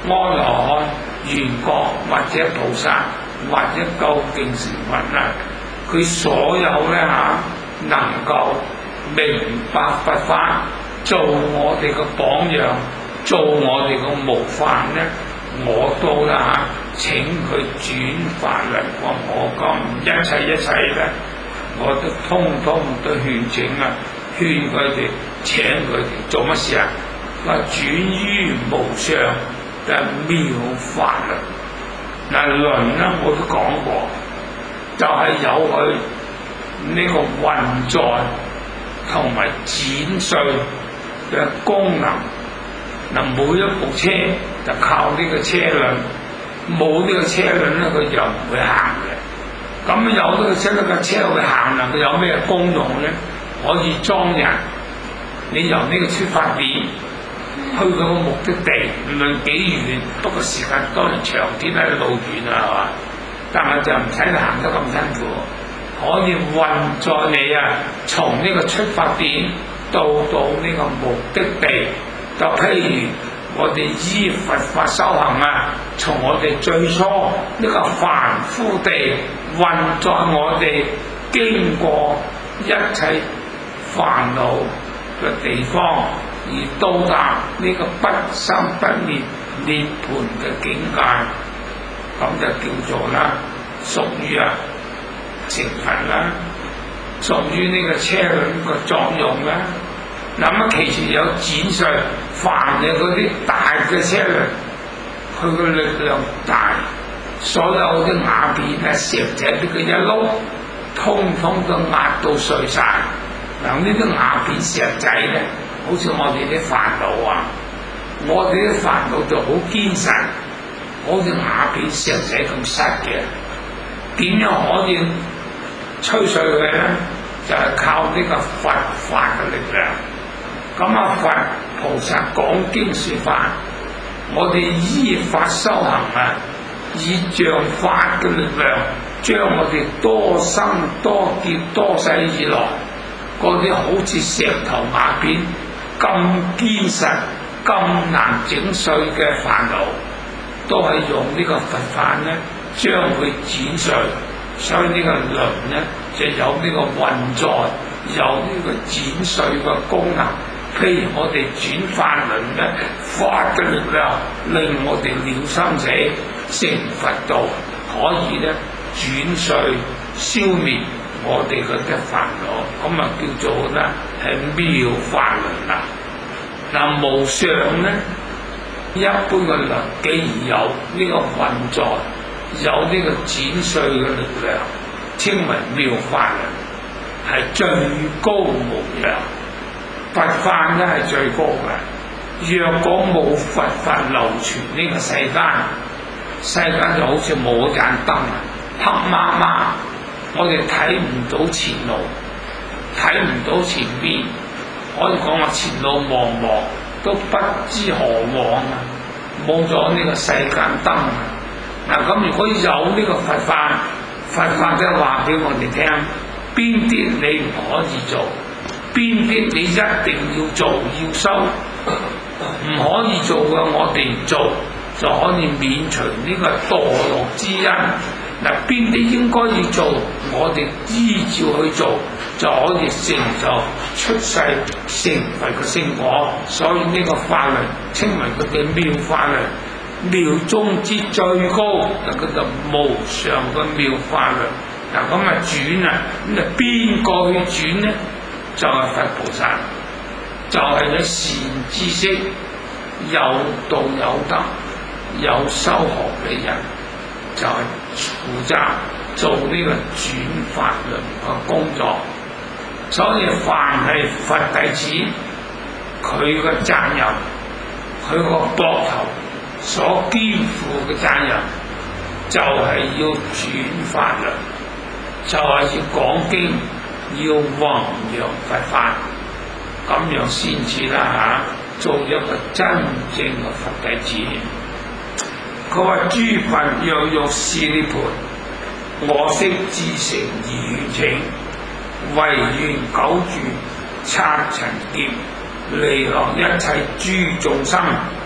阿羅漢、緣覺或者菩薩或者究竟成佛啦，佢所有咧嚇能夠明白佛法，做我哋嘅榜樣，做我哋嘅模範咧，我都啦嚇請佢轉法輪，我我講一切一切咧，我都通通都勸請啊，勸佢哋請佢哋做乜事啊？話轉於無上嘅妙法輪，嗱輪咧我都講過，就係、是、有佢呢個運載同埋剪碎嘅功能。嗱，每一部車就靠呢個車輪，冇呢個車輪咧，佢就唔會行嘅。咁有呢個車輪嘅車會行啦，佢有咩功用咧？可以裝人。你由呢個出發點去到個目的地，無論幾遠，不過時間當然長啲啦，路遠啦，係嘛？但係就唔使行得咁辛苦，可以運載你啊，從呢個出發點到到呢個目的地。就譬如我哋依佛法修行啊，從我哋最初呢個凡夫地運載我哋經過一切煩惱嘅地方，而到達呢個不生不滅涅槃嘅境界，咁就叫做啦，屬於啊成佛啦，屬於呢個車輪嘅作用啦。咁啊，其實有剪碎凡嘅嗰啲大嘅車輪，佢個力量大，所有啲瓦片啊、石仔俾佢一碌，通通都壓到碎晒。嗱，呢啲瓦片石仔咧，好似我哋啲煩惱啊，我哋啲煩惱就好堅實，好似瓦片石仔咁實嘅。點樣可以吹碎佢咧？就係、是、靠呢個佛法嘅力量。咁啊，佛菩薩講經說法，我哋依法修行啊，以像法嘅力量，將我哋多生多劫多世以來嗰啲好似石頭瓦片咁堅實、咁難整碎嘅煩惱，都係用呢個佛法咧，將佢剪碎。所以呢個輪咧，就有呢個運載，有呢個剪碎嘅功能。譬如我哋轉法輪咧，法嘅力量令我哋了生死成佛道，可以咧轉碎消滅我哋嗰啲煩惱，咁啊叫做咧係妙法輪啦。嗱，無上咧，一般嘅輪既然有呢個運載，有呢個剪碎嘅力量，稱為妙法輪，係最高無上。佛法咧係最高嘅，若果冇佛法流傳呢個世間，世間就好似冇盞燈，黑麻麻，我哋睇唔到前路，睇唔到前邊，可以講話前路茫茫，都不知何往啊！冇咗呢個世間燈啊！嗱，咁如果有呢個佛法，佛法都話俾我哋聽，邊啲你唔可以做？邊啲你一定要做要修，唔可以做嘅我哋唔做，就可以免除呢個墮落之因。嗱，邊啲應該要做，我哋依照去做，就可以成就出世成佛嘅聖果。所以呢個法輪稱為佢嘅妙法輪，妙中之最高，就叫做無上嘅妙法輪。嗱，咁啊轉啊，咁啊邊個去轉呢？就係佛菩薩，就係、是、啲善知識、有道有德、有修學嘅人，就係、是、負責做呢個轉法輪嘅工作。所以凡係佛弟子，佢嘅責任，佢個膊頭所肩負嘅責任，就係、是、要轉法輪，就係、是、要講經。要弘揚佛法，咁樣先至啦嚇，做一個真正嘅佛弟子。佢話：諸佛若欲示涅槃，我悉至誠而願請，唯願久住剎塵劫，利樂一切諸眾生，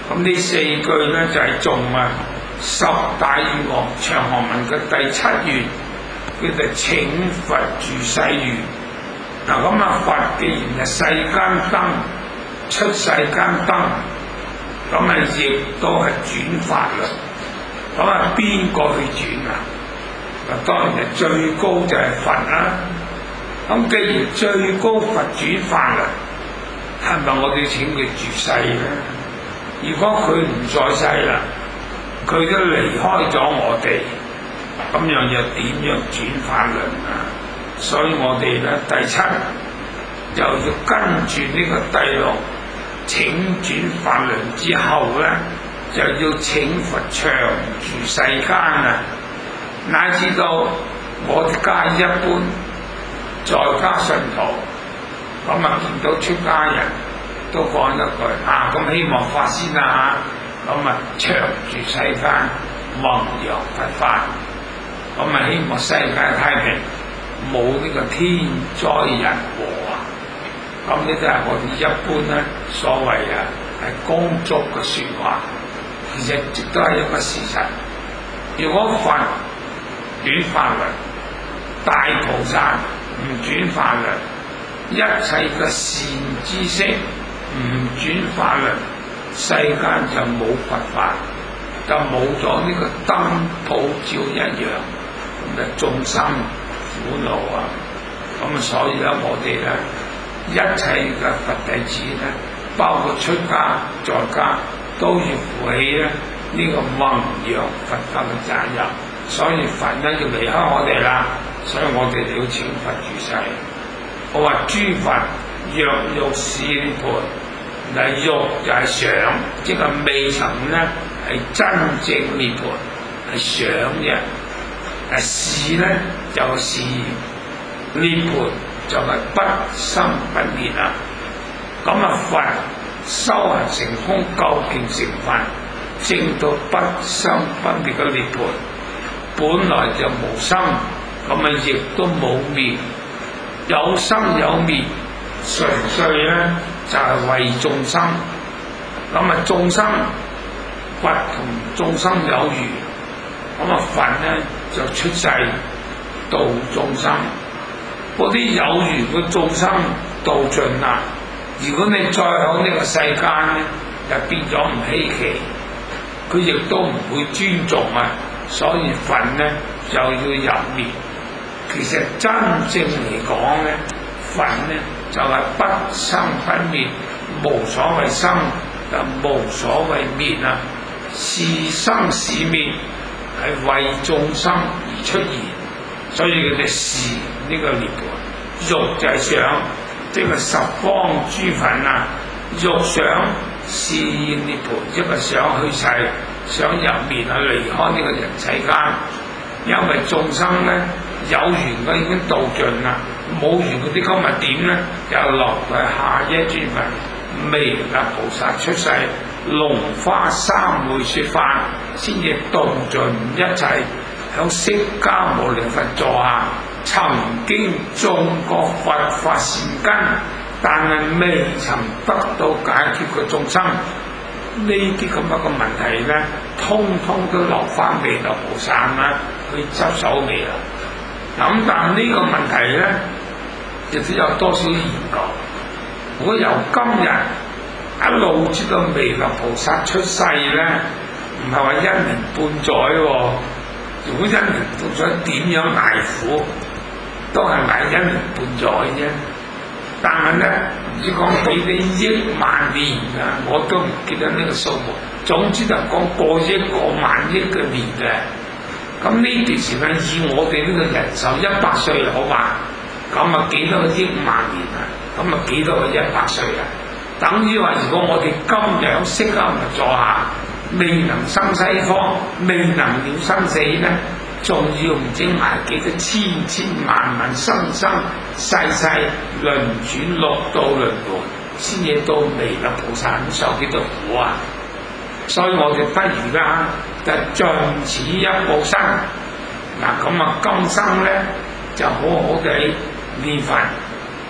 咁呢四句咧就係頌啊十大願樂長行文嘅第七願，叫做請佛住世願。嗱咁啊，佛既然係世間燈，出世間燈，咁啊亦都係轉法輪。咁啊，邊個去轉啊？嗱，當然係最高就係佛啦。咁既然最高佛轉法輪，係咪我哋請佢住世咧？如果佢唔在世啦，佢都離開咗我哋，咁樣又點樣轉法輪啊？所以我哋咧第七又要跟住呢個第六請轉法輪之後咧，就要請佛長住世間啊！乃至到我哋家一般在家信徒，咁啊見到出家人都講一句啊，咁希望法師啊嚇，咁啊長住世間，弘揚佛法，咁啊希望世界太平，冇呢個天災人禍啊！咁呢啲係我哋一般咧所謂啊係恭祝嘅説話，其實亦都係一個事實。如果佛轉法輪，大菩薩唔轉法輪，一切嘅善知識唔轉法輪，世間就冇佛法，就冇咗呢個燈普照一樣，咁嘅眾生苦惱啊！咁啊，所以咧，我哋咧一切嘅佛弟子咧，包括出家在家，都要負起咧呢個弘揚佛法嘅責任。所以佛咧要離開我哋啦，所以我哋要請佛住世。我話諸佛若欲示涅槃，嗱欲就係想，即係未曾咧係真正涅槃，係想嘅。但示咧就是涅槃，就係不生不滅啊！咁啊，佛修行成空，究竟成佛，證到不生不滅嘅涅槃。本來就無生，咁啊亦都冇滅，有生有滅，純粹咧就係、是、為眾生。咁啊眾生佛同眾生有緣，咁啊佛咧就出世度眾生。嗰啲有緣嘅眾生度盡啦。如果你再喺呢個世間咧，就變咗唔稀奇，佢亦都唔會尊重啊。所以佛咧就要入滅。其實真正嚟講咧，佛咧就係、是、不生不滅，無所謂生就無所謂滅啊！是生是滅係為眾生而出現，所以佢哋示呢個涅槃。欲就係想，即係十方諸佛啊，欲想示現涅槃，即係想去世。想入滅啊，離開呢個人世間，因為眾生咧有緣嘅已經度盡啦，冇緣嗰啲今日點咧，又落在下一尊佛彌勒菩薩出世，龍華三會說法，先至度盡一切。響釋迦牟尼佛座下，曾經種過佛法善根，但係未曾得到解決嘅眾生。呢啲咁樣嘅問題咧，通通都落翻彌勒菩薩啦，去執手尾啦。咁但係呢個問題咧，亦都有多少研究？如果由今日一路至到彌勒菩薩出世咧，唔係話一年半載喎。如果一年半載點樣捱苦，都係捱一年半載啫。但係咧，唔知講幾多億萬年啊，我都唔記得呢個數目。總之就講過億過萬億嘅年嘅。咁呢段時間以我哋呢個人壽一百歲好嘛？咁啊幾多個億萬年啊？咁啊幾多個一百歲啊？等於話如果我哋今日喺釋迦牟尼座下，未能生西方，未能了生死咧，仲要唔知捱幾多千千萬萬生生世世輪轉六道輪迴，先至到彌勒菩薩受幾多苦啊！所以我哋不如啦，就盡此一報身。嗱咁啊，今生咧就好好地念佛，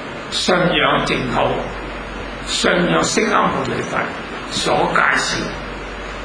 信仰淨土，信仰釋迦牟尼佛所介紹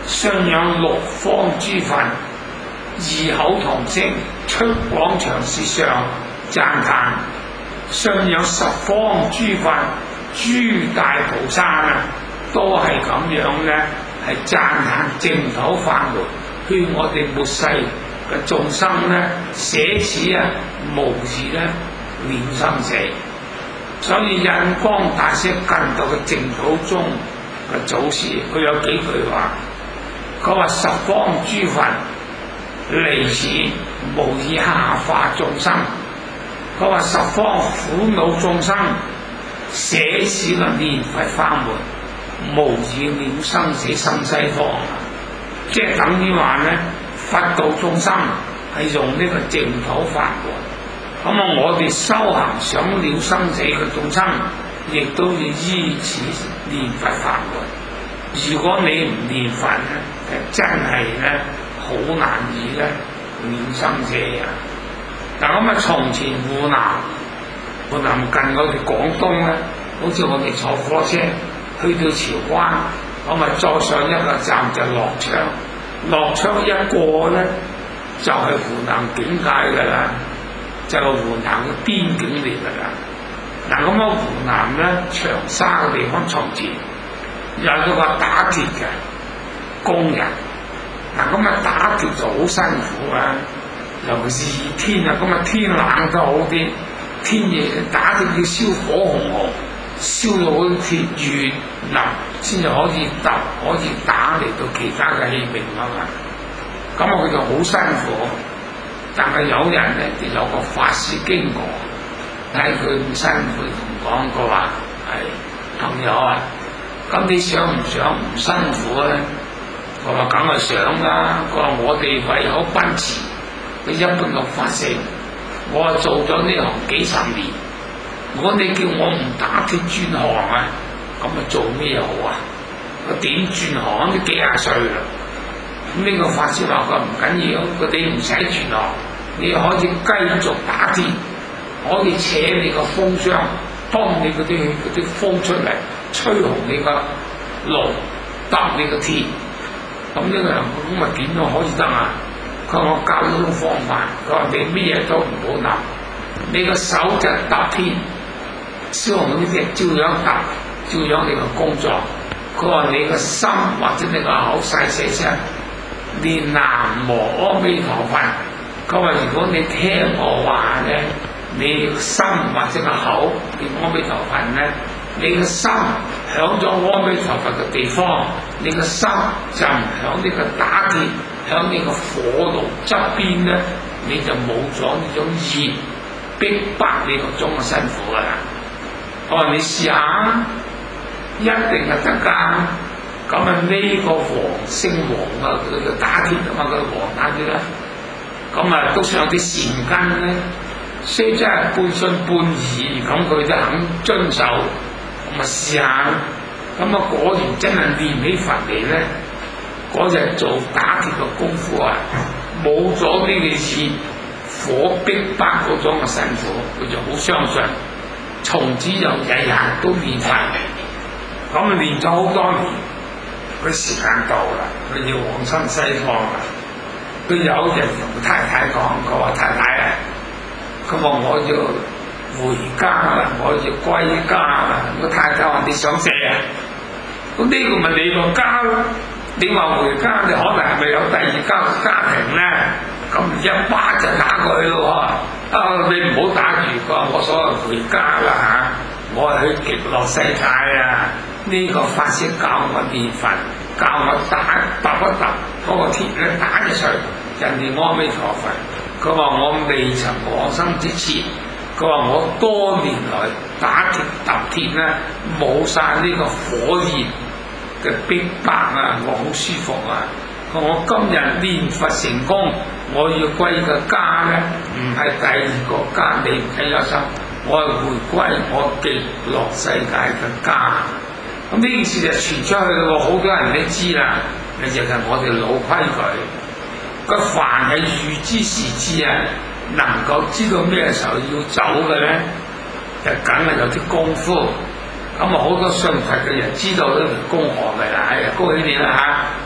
信仰六方諸佛，異口同聲出廣長舌上讚歎；信仰十方諸佛，諸大菩薩啊，都係咁樣咧，係讚歎淨土法門，勸我哋末世嘅眾生咧，捨此啊無事咧念生死。所以印光大師近代嘅淨土宗嘅祖師，佢有幾句話，佢話十方諸佛離此無以下化眾生，佢話十方苦惱眾生捨此個念佛法門，無以了生死生西方。即係等於話咧，佛道眾生係用呢個淨土法門。咁啊，我哋修行想了生死嘅眾生，亦都要依此念佛法門。如果你唔念佛咧，真係咧好難以咧了生死啊！嗱咁啊，從前湖南湖南近我哋廣東咧，好似我哋坐火車去到韶關，咁啊再上一個站就樂昌，樂昌一過咧就係、是、湖南境界噶啦。就係湖南嘅邊境嚟㗎啦。嗱咁啊，湖南咧長沙嘅地方從前有咗個打鐵嘅工人。嗱咁啊，打鐵就好辛苦啊，尤其是熱天啊，咁啊天冷都好啲，天熱打鐵要燒火紅紅，燒到嗰啲鐵軟腍先至可以揼，可以打嚟到其他嘅器皿啊嘛。咁啊，佢就好辛苦。但係有人咧，就有個法師經過，睇佢咁辛苦，同講過話：係朋友啊，咁你想唔想唔辛苦咧？我話梗係想啦。佢話我哋唯有奔馳，佢一般嘅法師，我啊做咗呢行幾十年，如果你叫我唔打鐵轉行啊，咁啊做咩好啊？我點轉行都幾廿歲啦。咁呢個法師話：佢唔緊要，佢哋唔使轉行。你可以繼續打鐵，可以扯你個風箱，幫你嗰啲啲風出嚟，吹紅你個爐，揼你個鐵。咁呢個人咁咪點都可以得啊？佢話我教呢種方法，佢話你咩嘢都唔好諗，你個手就揼鐵，燒紅呢啲照樣揼，照樣你個工作。佢話你個心或者你個口細細聲念南無阿彌陀佛。佢話如果你聽我話咧，你心或者個口念阿彌陀佛咧，你個心響咗阿彌陀佛嘅地方，你個心就唔響呢個打鐵，響呢個火爐側邊咧，你就冇咗呢種熱逼迫你個種嘅辛苦噶啦。我話你試下，一定係得㗎。咁啊呢個黃姓黃啊，佢就打鐵啊嘛，佢黃打鐵啦。咁啊，都算有啲善根咧，雖真係半信半疑，咁佢都肯遵守，咁啊試下，咁啊果然真係練起佛嚟咧，嗰日做打鐵嘅功夫啊，冇咗呢個熱火逼迫嗰種嘅辛苦，佢就好相信，從此就日日都練佛，咁啊練咗好多年，佢時間到啦，佢要往生西方啦。佢有日同太太講，佢話太太啊，佢話我要回家啦，我要歸家啦。個太太話你想死啊？咁呢個咪你個家咯？你話回家，你可能係咪有第二家家庭咧？咁一巴就打過去咯喎！啊，你唔好打住，佢話我所謂回家啦嚇，我係去極樂世界啊！呢、這個法師教我念佛，教我打揼一揼嗰個鐵咧，打入去，人哋阿彌陀佛。佢話我未曾往生之前，佢話我多年來打鐵揼鐵咧，冇晒呢個火熱嘅逼迫啊，我好舒服啊！佢話我今日念佛成功，我要歸個家咧，唔係第二個家，你唔使憂心，我係回歸我極樂世界嘅家。咁呢件事就傳出去咯，好多人都知啦。其實係我哋老規矩，個凡係預知時至啊，能夠知道咩時候要走嘅咧，就梗係有啲功夫。咁啊，好多信佛嘅人知道呢條公河嘅啦，哎呀，恭喜你啦嚇！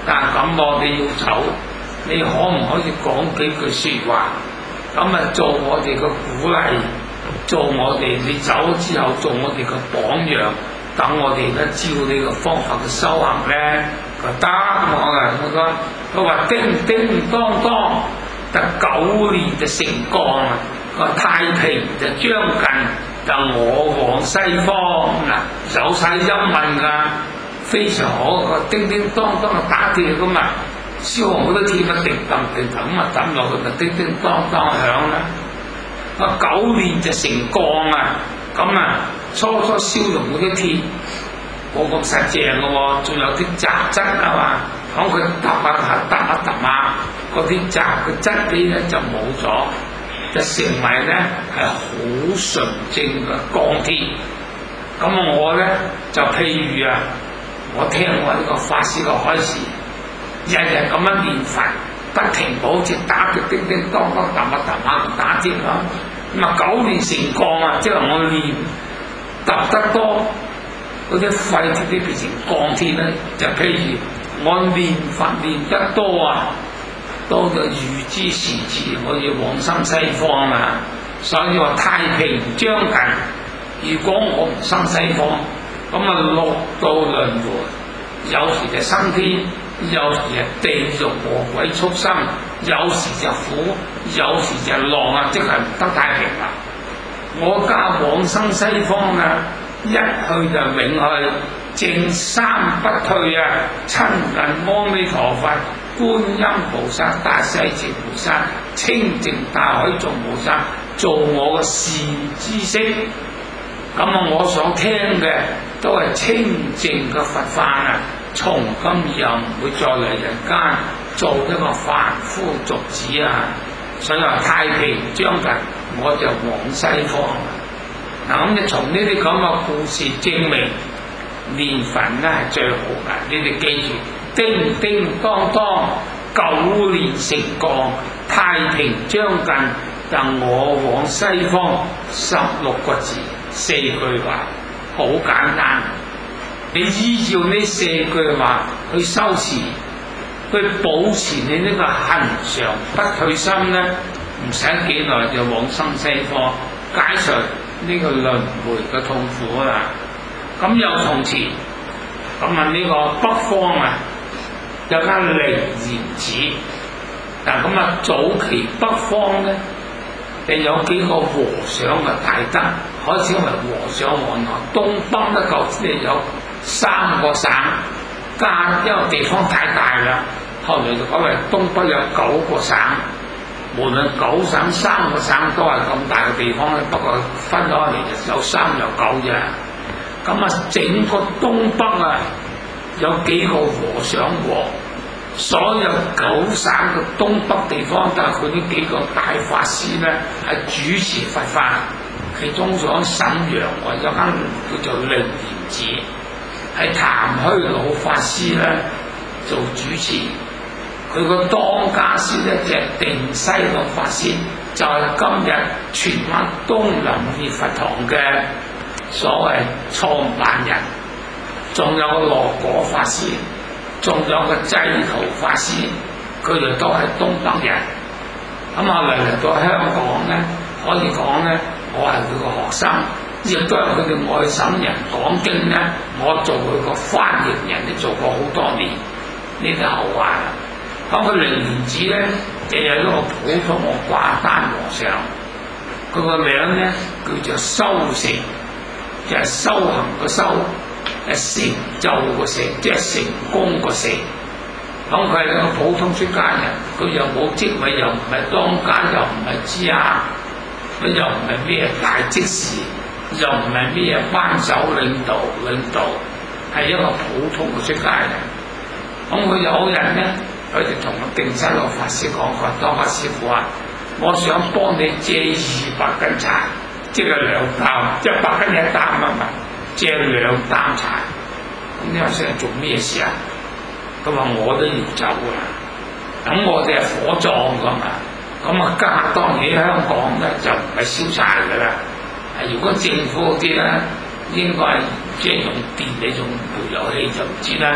但係咁我哋要走，你可唔可以講幾句説話？咁啊做我哋嘅鼓勵，做我哋你走之後做我哋嘅榜樣，等我哋咧照你嘅方法嘅修行咧，佢得我啊！佢講佢話叮叮當當，得九年就成降啊！個太平就將近，就我往西方嗱，有晒音韻㗎，非常好個叮叮當當嘅打鐵咁啊！燒紅嗰啲鐵咪叮噹叮噹咁啊抌落去咪叮叮當當響啦！個九年就成鋼啊！咁啊初初燒紅嗰啲鐵冇咁實淨嘅喎，仲有啲雜質啊嘛，響佢揼下下揼下揼下，嗰啲雜嘅質地咧就冇咗，就成為咧係好純正嘅鋼鐵。咁啊我咧就譬如啊，我聽我呢個法師嘅開示。日日咁樣練佛，不停好似打嘅叮叮當當揼下揼下打鐵咁，咁啊九年成鋼啊！即係我練揼得多，嗰啲廢鐵啲變成鋼鐵咧，就譬如我練佛練得多啊，到咗預知時至，我要往生西方嘛，所以話太平將近。如果我唔生西方，咁啊落到輪迴，有時就生天。有時係地獄魔鬼畜生，有時就苦，有時就浪啊，即係唔得太平啦。我家往生西方啊，一去就永去，正三不退啊！親近阿彌陀佛、觀音菩薩、大勢至菩薩、清淨大海眾菩薩，做我嘅善知識。咁啊，我所聽嘅都係清淨嘅佛法啊！從今以後唔會再嚟人間做一個凡夫俗子啊！所以話太平將近，我就往西方。嗱咁你從呢啲咁嘅故事證明，念佛咧係最好嘅。你哋記住，叮叮當當，九年成鋼，太平將近，就我往西方，十六個字，四句話，好簡單。你依照呢四句話去修持，去保持你呢個恆常不退心咧，唔使幾耐就往生西方，解除呢個輪迴嘅痛苦啦。咁又從前，咁啊呢個北方啊有間靈岩寺，嗱咁啊早期北方咧，就有幾個和尚嘅大德，開始為和尚往來，東北咧舊時有三個省，加因為地方太大啦，後來就改為東北有九個省，無論九省三個省都係咁大嘅地方咧，不過分咗嚟就有三有九啫。咁啊，整個東北啊有幾個和尚王，所有九省嘅東北地方都係佢呢幾個大法師咧係主持佛法，其中喺瀋陽啊有間叫做靈岩寺。係譚虛老法師咧做主持，佢個當家師咧就係定西老法師，就係、是、今日荃灣東林寺佛堂嘅所謂創辦人。仲有個樂果法師，仲有個濟圖法師，佢哋都係東北人。咁後嚟嚟到香港咧，可以講咧，我係佢個學生。亦都係佢哋外省人講經咧，我做佢個翻譯人，都做過好多年。呢啲後話啦。咁佢靈岩寺咧，就有一個普通嘅掛單和尚，佢個名咧叫做修成，就係、是、修行個修，係成就個成，即係成功個成。咁佢係一個普通出家人，佢又冇職位，又唔係當家，又唔係知下，佢又唔係咩大職事。又唔係咩班首領導領導，係一個普通嘅出家人。咁佢有人咧，佢就同定西老法師講：佢話當家師傅啊，我想幫你借二百斤柴，即係兩擔，一百斤一擔啊嘛，借兩擔柴。咁呢位先生做咩事啊？佢話我都要走啊。咁我哋係火葬㗎嘛，咁啊家當喺香港咧就唔係燒柴㗎啦。如果政府嗰啲咧，應該係即係用電力、用煤油氣就唔知啦。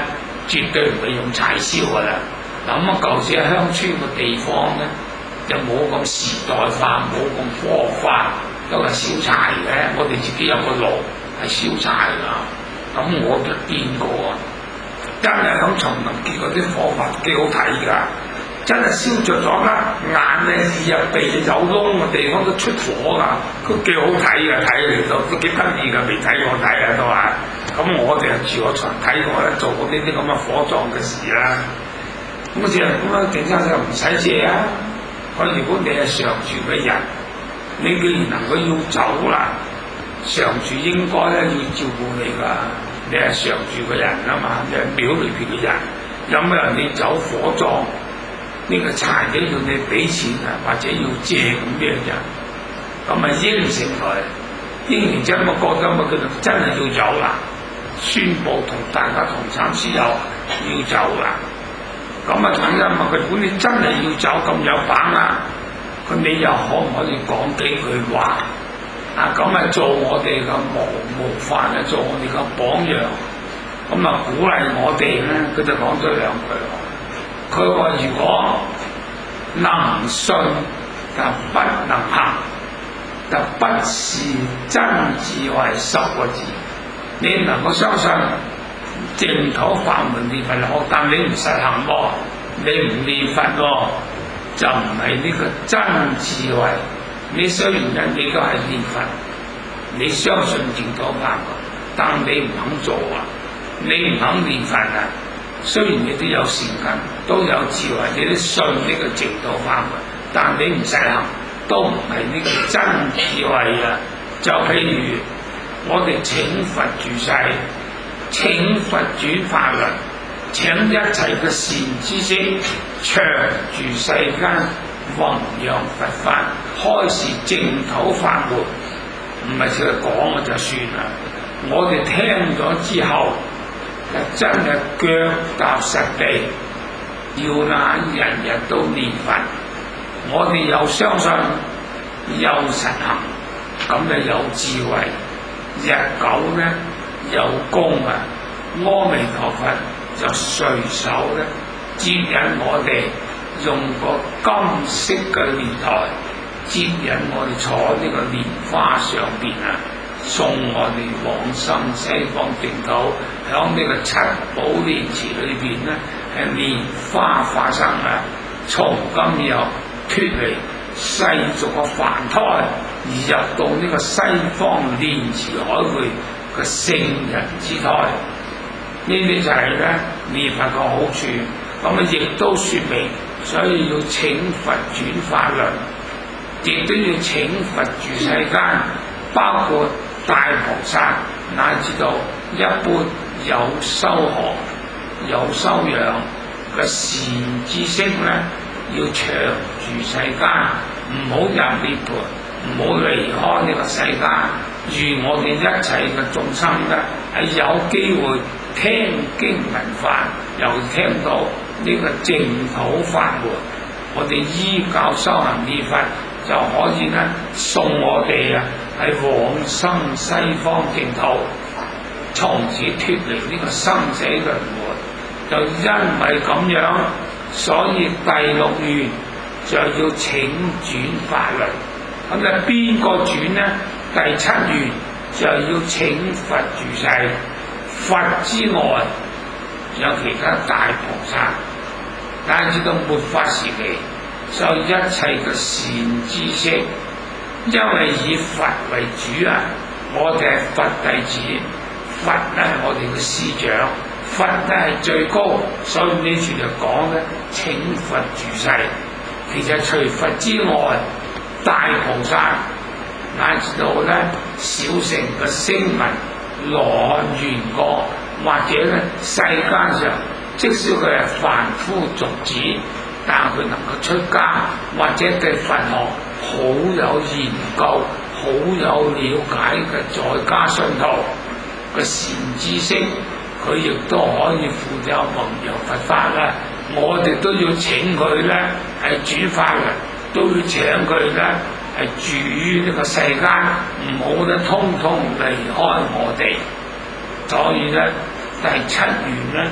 絕對唔會用柴燒噶啦。嗱咁啊，舊時喺鄉村個地方咧，就冇咁時代化，冇咁科學化，都係燒柴嘅。我哋自己有個爐係燒柴㗎。咁我就見過啊，真係喺叢林見過啲火法幾好睇㗎。真係燒着咗啦，眼咧耳入鼻有窿嘅地方都出火㗎，都幾好睇㗎，睇嚟到都幾得意㗎，未睇過睇啊都話。咁我哋係住我場睇過咧，做過呢啲咁嘅火葬嘅事啦。咁啊，咁啊，鄭生就唔使借啊。佢如果你係常住嘅人，你既然能夠要走啦，常住應該咧要照顧你㗎。你係常住嘅人啊嘛，你係廟裏邊嘅人，有咩人你走火葬？呢個柴仔要你俾錢啊，或者要借咁樣啫，咁咪應承佢，應完之後我覺得咪佢真係要走啦，宣佈同大家同參師友要走啦。咁啊，等陣問佢，如果你真係要走咁有把握，咁你又可唔可以講幾句話？啊，咁啊做我哋嘅模模範啊，做我哋嘅榜樣，咁啊鼓勵我哋咧，佢就講咗兩句。佢話：如果能信就不能行，就不是真智慧十個字。你能夠相信淨土法門念佛學，但你唔實行喎，你唔念佛喎，就唔係呢個真智慧。你雖然咧，你都係念佛，你相信淨土法門，但你唔肯做啊，你唔肯念佛啊。雖然你都有善根，都有智慧，你都信呢個淨土法門，但你唔實行，都唔係呢個真智慧啊！就譬如我哋請佛住世，請佛轉法輪，請一切嘅善知識長住世間，弘揚佛法，開示淨土法門，唔係淨係講就算啦。我哋聽咗之後，真係腳踏實地，要那人人都念佛。我哋又相信，又實行，咁就有智慧。日久咧有功啊！阿彌陀佛就隨手咧接引我哋，用個金色嘅蓮台接引我哋坐呢個蓮花上邊啊！送我哋往生西方淨土，響呢個七寶蓮池裏邊咧，係蓮花化生啊！從今以後脫離世俗嘅凡胎，而入到呢個西方蓮池海會嘅聖人之胎。呢啲就係咧念佛嘅好處。咁啊，亦都説明，所以要請佛轉法輪，亦都要請佛住世間，包括大菩薩乃至到一般有修學、有修養嘅善知識咧，要長住世間，唔好入涅槃，唔好離開呢個世間。願我哋一切嘅眾生咧，係有機會聽經聞法，又聽到呢個淨土法門，我哋依教修行念佛，就可以咧送我哋啊係往生西方淨土，從此脫離呢個生死輪迴。就因為咁樣，所以第六願就要請轉法輪。咁啊邊個轉呢？第七願就要請佛住世。佛之外有其他大菩薩，乃至到末法時期，所有一切嘅善知識，因為以佛為主啊，我哋係佛弟子，佛咧係我哋嘅師長，佛咧係最高，所以呢處就講咧請佛住世。其實除佛之外，大菩薩乃至到咧小乘嘅聲聞、羅漢、緣覺，或者咧世間上，即使佢係凡夫俗子，但佢能夠出家，或者對佛學好有研究、好有了解嘅在家信徒嘅善知識，佢亦都可以負責弘揚佛法啦。我哋都要請佢咧係轉法輪，都要請佢咧係住於呢個世間，唔好咧通通離開我哋。所以咧第七願咧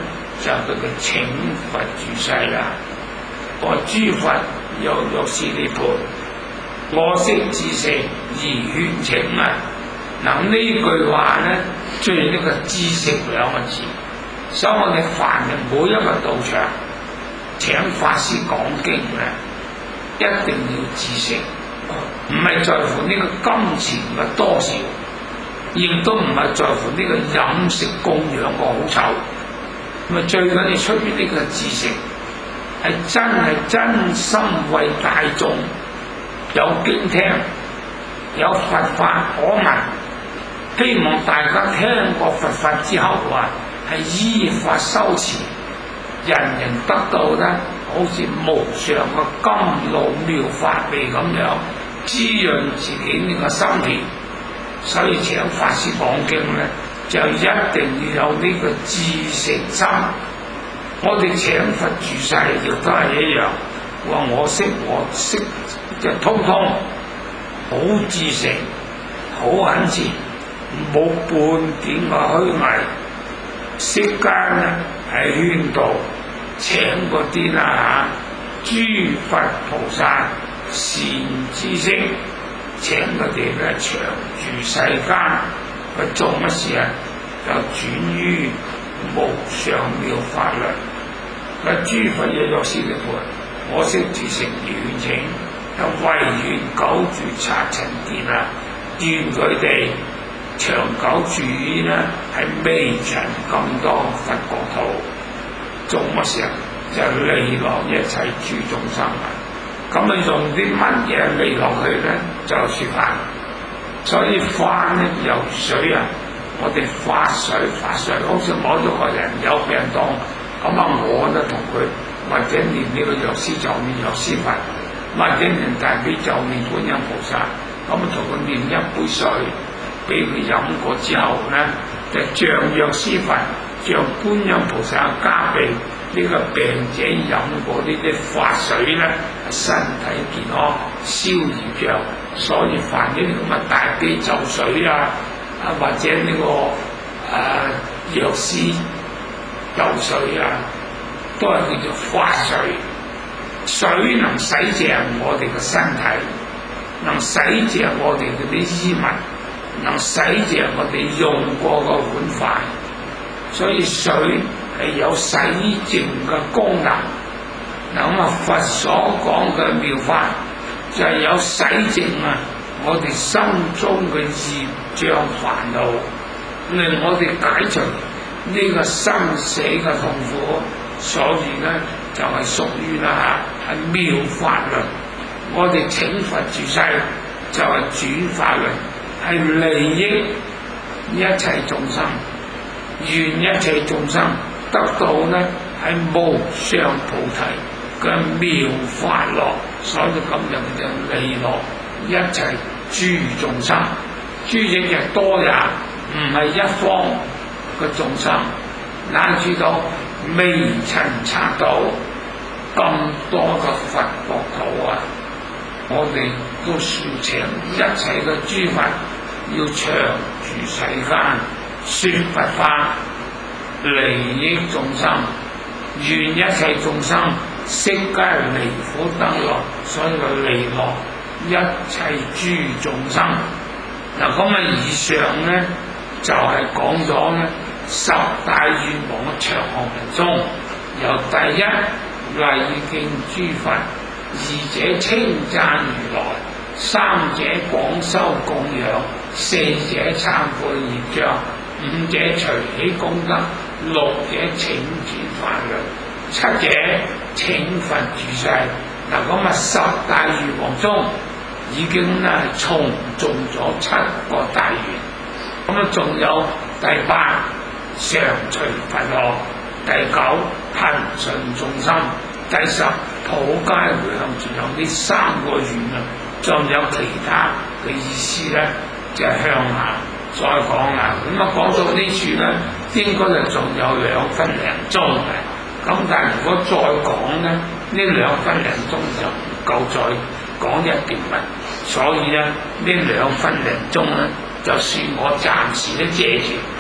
就係佢嘅請佛住世啦。我諸佛有若是涅槃，我識自性而勸請啊！嗱，呢句話咧，最呢個知識兩個字，所以我哋凡係每一個道場請法師講經咧，一定要知識，唔係在乎呢個金錢嘅多少，亦都唔係在乎呢個飲食供養個好醜，咁啊最緊要出於呢個知識，係真係真心為大眾有經聽，有佛法可聞。希望大家聽過佛法之後啊，係依法修持，人人得到咧，好似無上嘅甘露妙法味咁樣滋潤自己呢個心田。所以請法師講經咧，就一定要有呢個至誠心。我哋請佛住世亦都係一樣，話我識我識就通通好至誠，好懇切。冇半點嘅虛偽，息間咧係勸導請嗰啲啦嚇，諸佛菩薩善知識，請佢哋咧長住世間，佢做乜事啊？就轉於無上妙法輪。佢諸佛亦若是涅槃，我識自性而勸請，就唯願久住剎塵殿啊！願佢哋長久住於呢係微塵咁多佛國土，做乜事啊？就利樂一切諸眾生啊！咁你用啲乜嘢利落去咧？就説法。所以法咧由水啊，我哋法水法水，好似某一個人有病當，咁啊我咧同佢或者念呢個藥師咒念藥師佛，或者念大悲咒念觀音菩薩，咁啊同佢念一杯水。俾佢飲過之後咧，就像藥師佛、像觀音菩薩加被呢個病者飲過呢啲法水咧，身體健康、消業障。所以凡呢啲咁嘅大悲咒水啊，啊或者呢、這個誒藥師咒水啊，都係叫做法水。水能洗淨我哋嘅身體，能洗淨我哋嗰啲衣物。能洗淨我哋用過個碗筷，所以水係有洗淨嘅功能。嗱咁啊，佛所講嘅妙法就係有洗淨啊我哋心中嘅業障煩惱，令我哋解除呢個生死嘅痛苦。所以咧就係屬於啦嚇係妙法輪。我哋請佛住世就係轉法輪。係利益一切眾生，願一切眾生得到呢係無上菩提嘅妙法樂，所以咁樣就利樂一切諸眾生。諸亦就多也，唔係一方嘅眾生，乃至到微塵剎土咁多嘅佛國土啊！我哋都説請一切嘅諸佛要長住世間，説佛法，利益眾生，願一切眾生悉皆離苦得樂，所以佢利樂一切諸眾生。嗱，咁啊，以上咧就係、是、講咗咧十大願望嘅長項文中，由第一禮敬諸佛。二者稱讚如來，三者廣修供養，四者懺悔業障，五者隨喜功德，六者請轉法輪，七者請佛住世。嗱，咁啊十大願望中已經咧重中咗七個大願，咁啊仲有第八常隨佛樂，第九恆順眾生，第十普皆迴向住向。呢三個願啊，仲有其他嘅意思咧，就係、是、向下再講啦。咁啊講到呢處咧，應該就仲有兩分零鐘嘅。咁但係如果再講咧，呢兩分零鐘就唔夠再講一段文，所以咧呢兩分零鐘咧，就算我暫時都借住。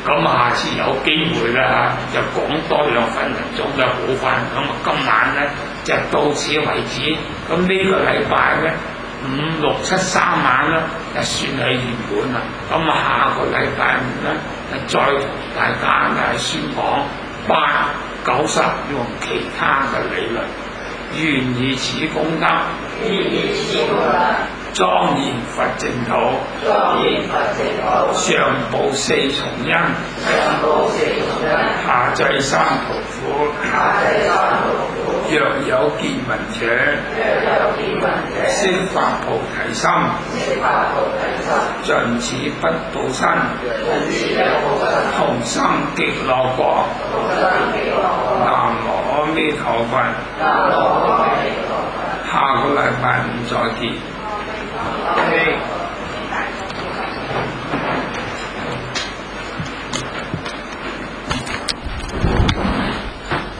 咁下次有機會啦嚇，就講多兩分鐘嘅部分。咁啊，今晚咧就到此為止。咁呢個禮拜咧五六七三晚咧就算係圓滿啦。咁啊，下個禮拜五咧再同大家咧宣講八九十用其他嘅理論。願以此功德， 願以此功德， 莊嚴佛淨土， 莊嚴佛淨土， 上報四重恩， 上報四重恩， 下濟三途苦， 下濟三途苦。 若有見聞者， 若有見聞者， 悉發菩提心， 悉發菩提心， 盡此不報身， 盡此不報身， 同生極樂國。 同生極樂國。 南無阿彌陀佛。 南無阿彌陀佛。 下個禮拜五再見。 阿彌陀佛。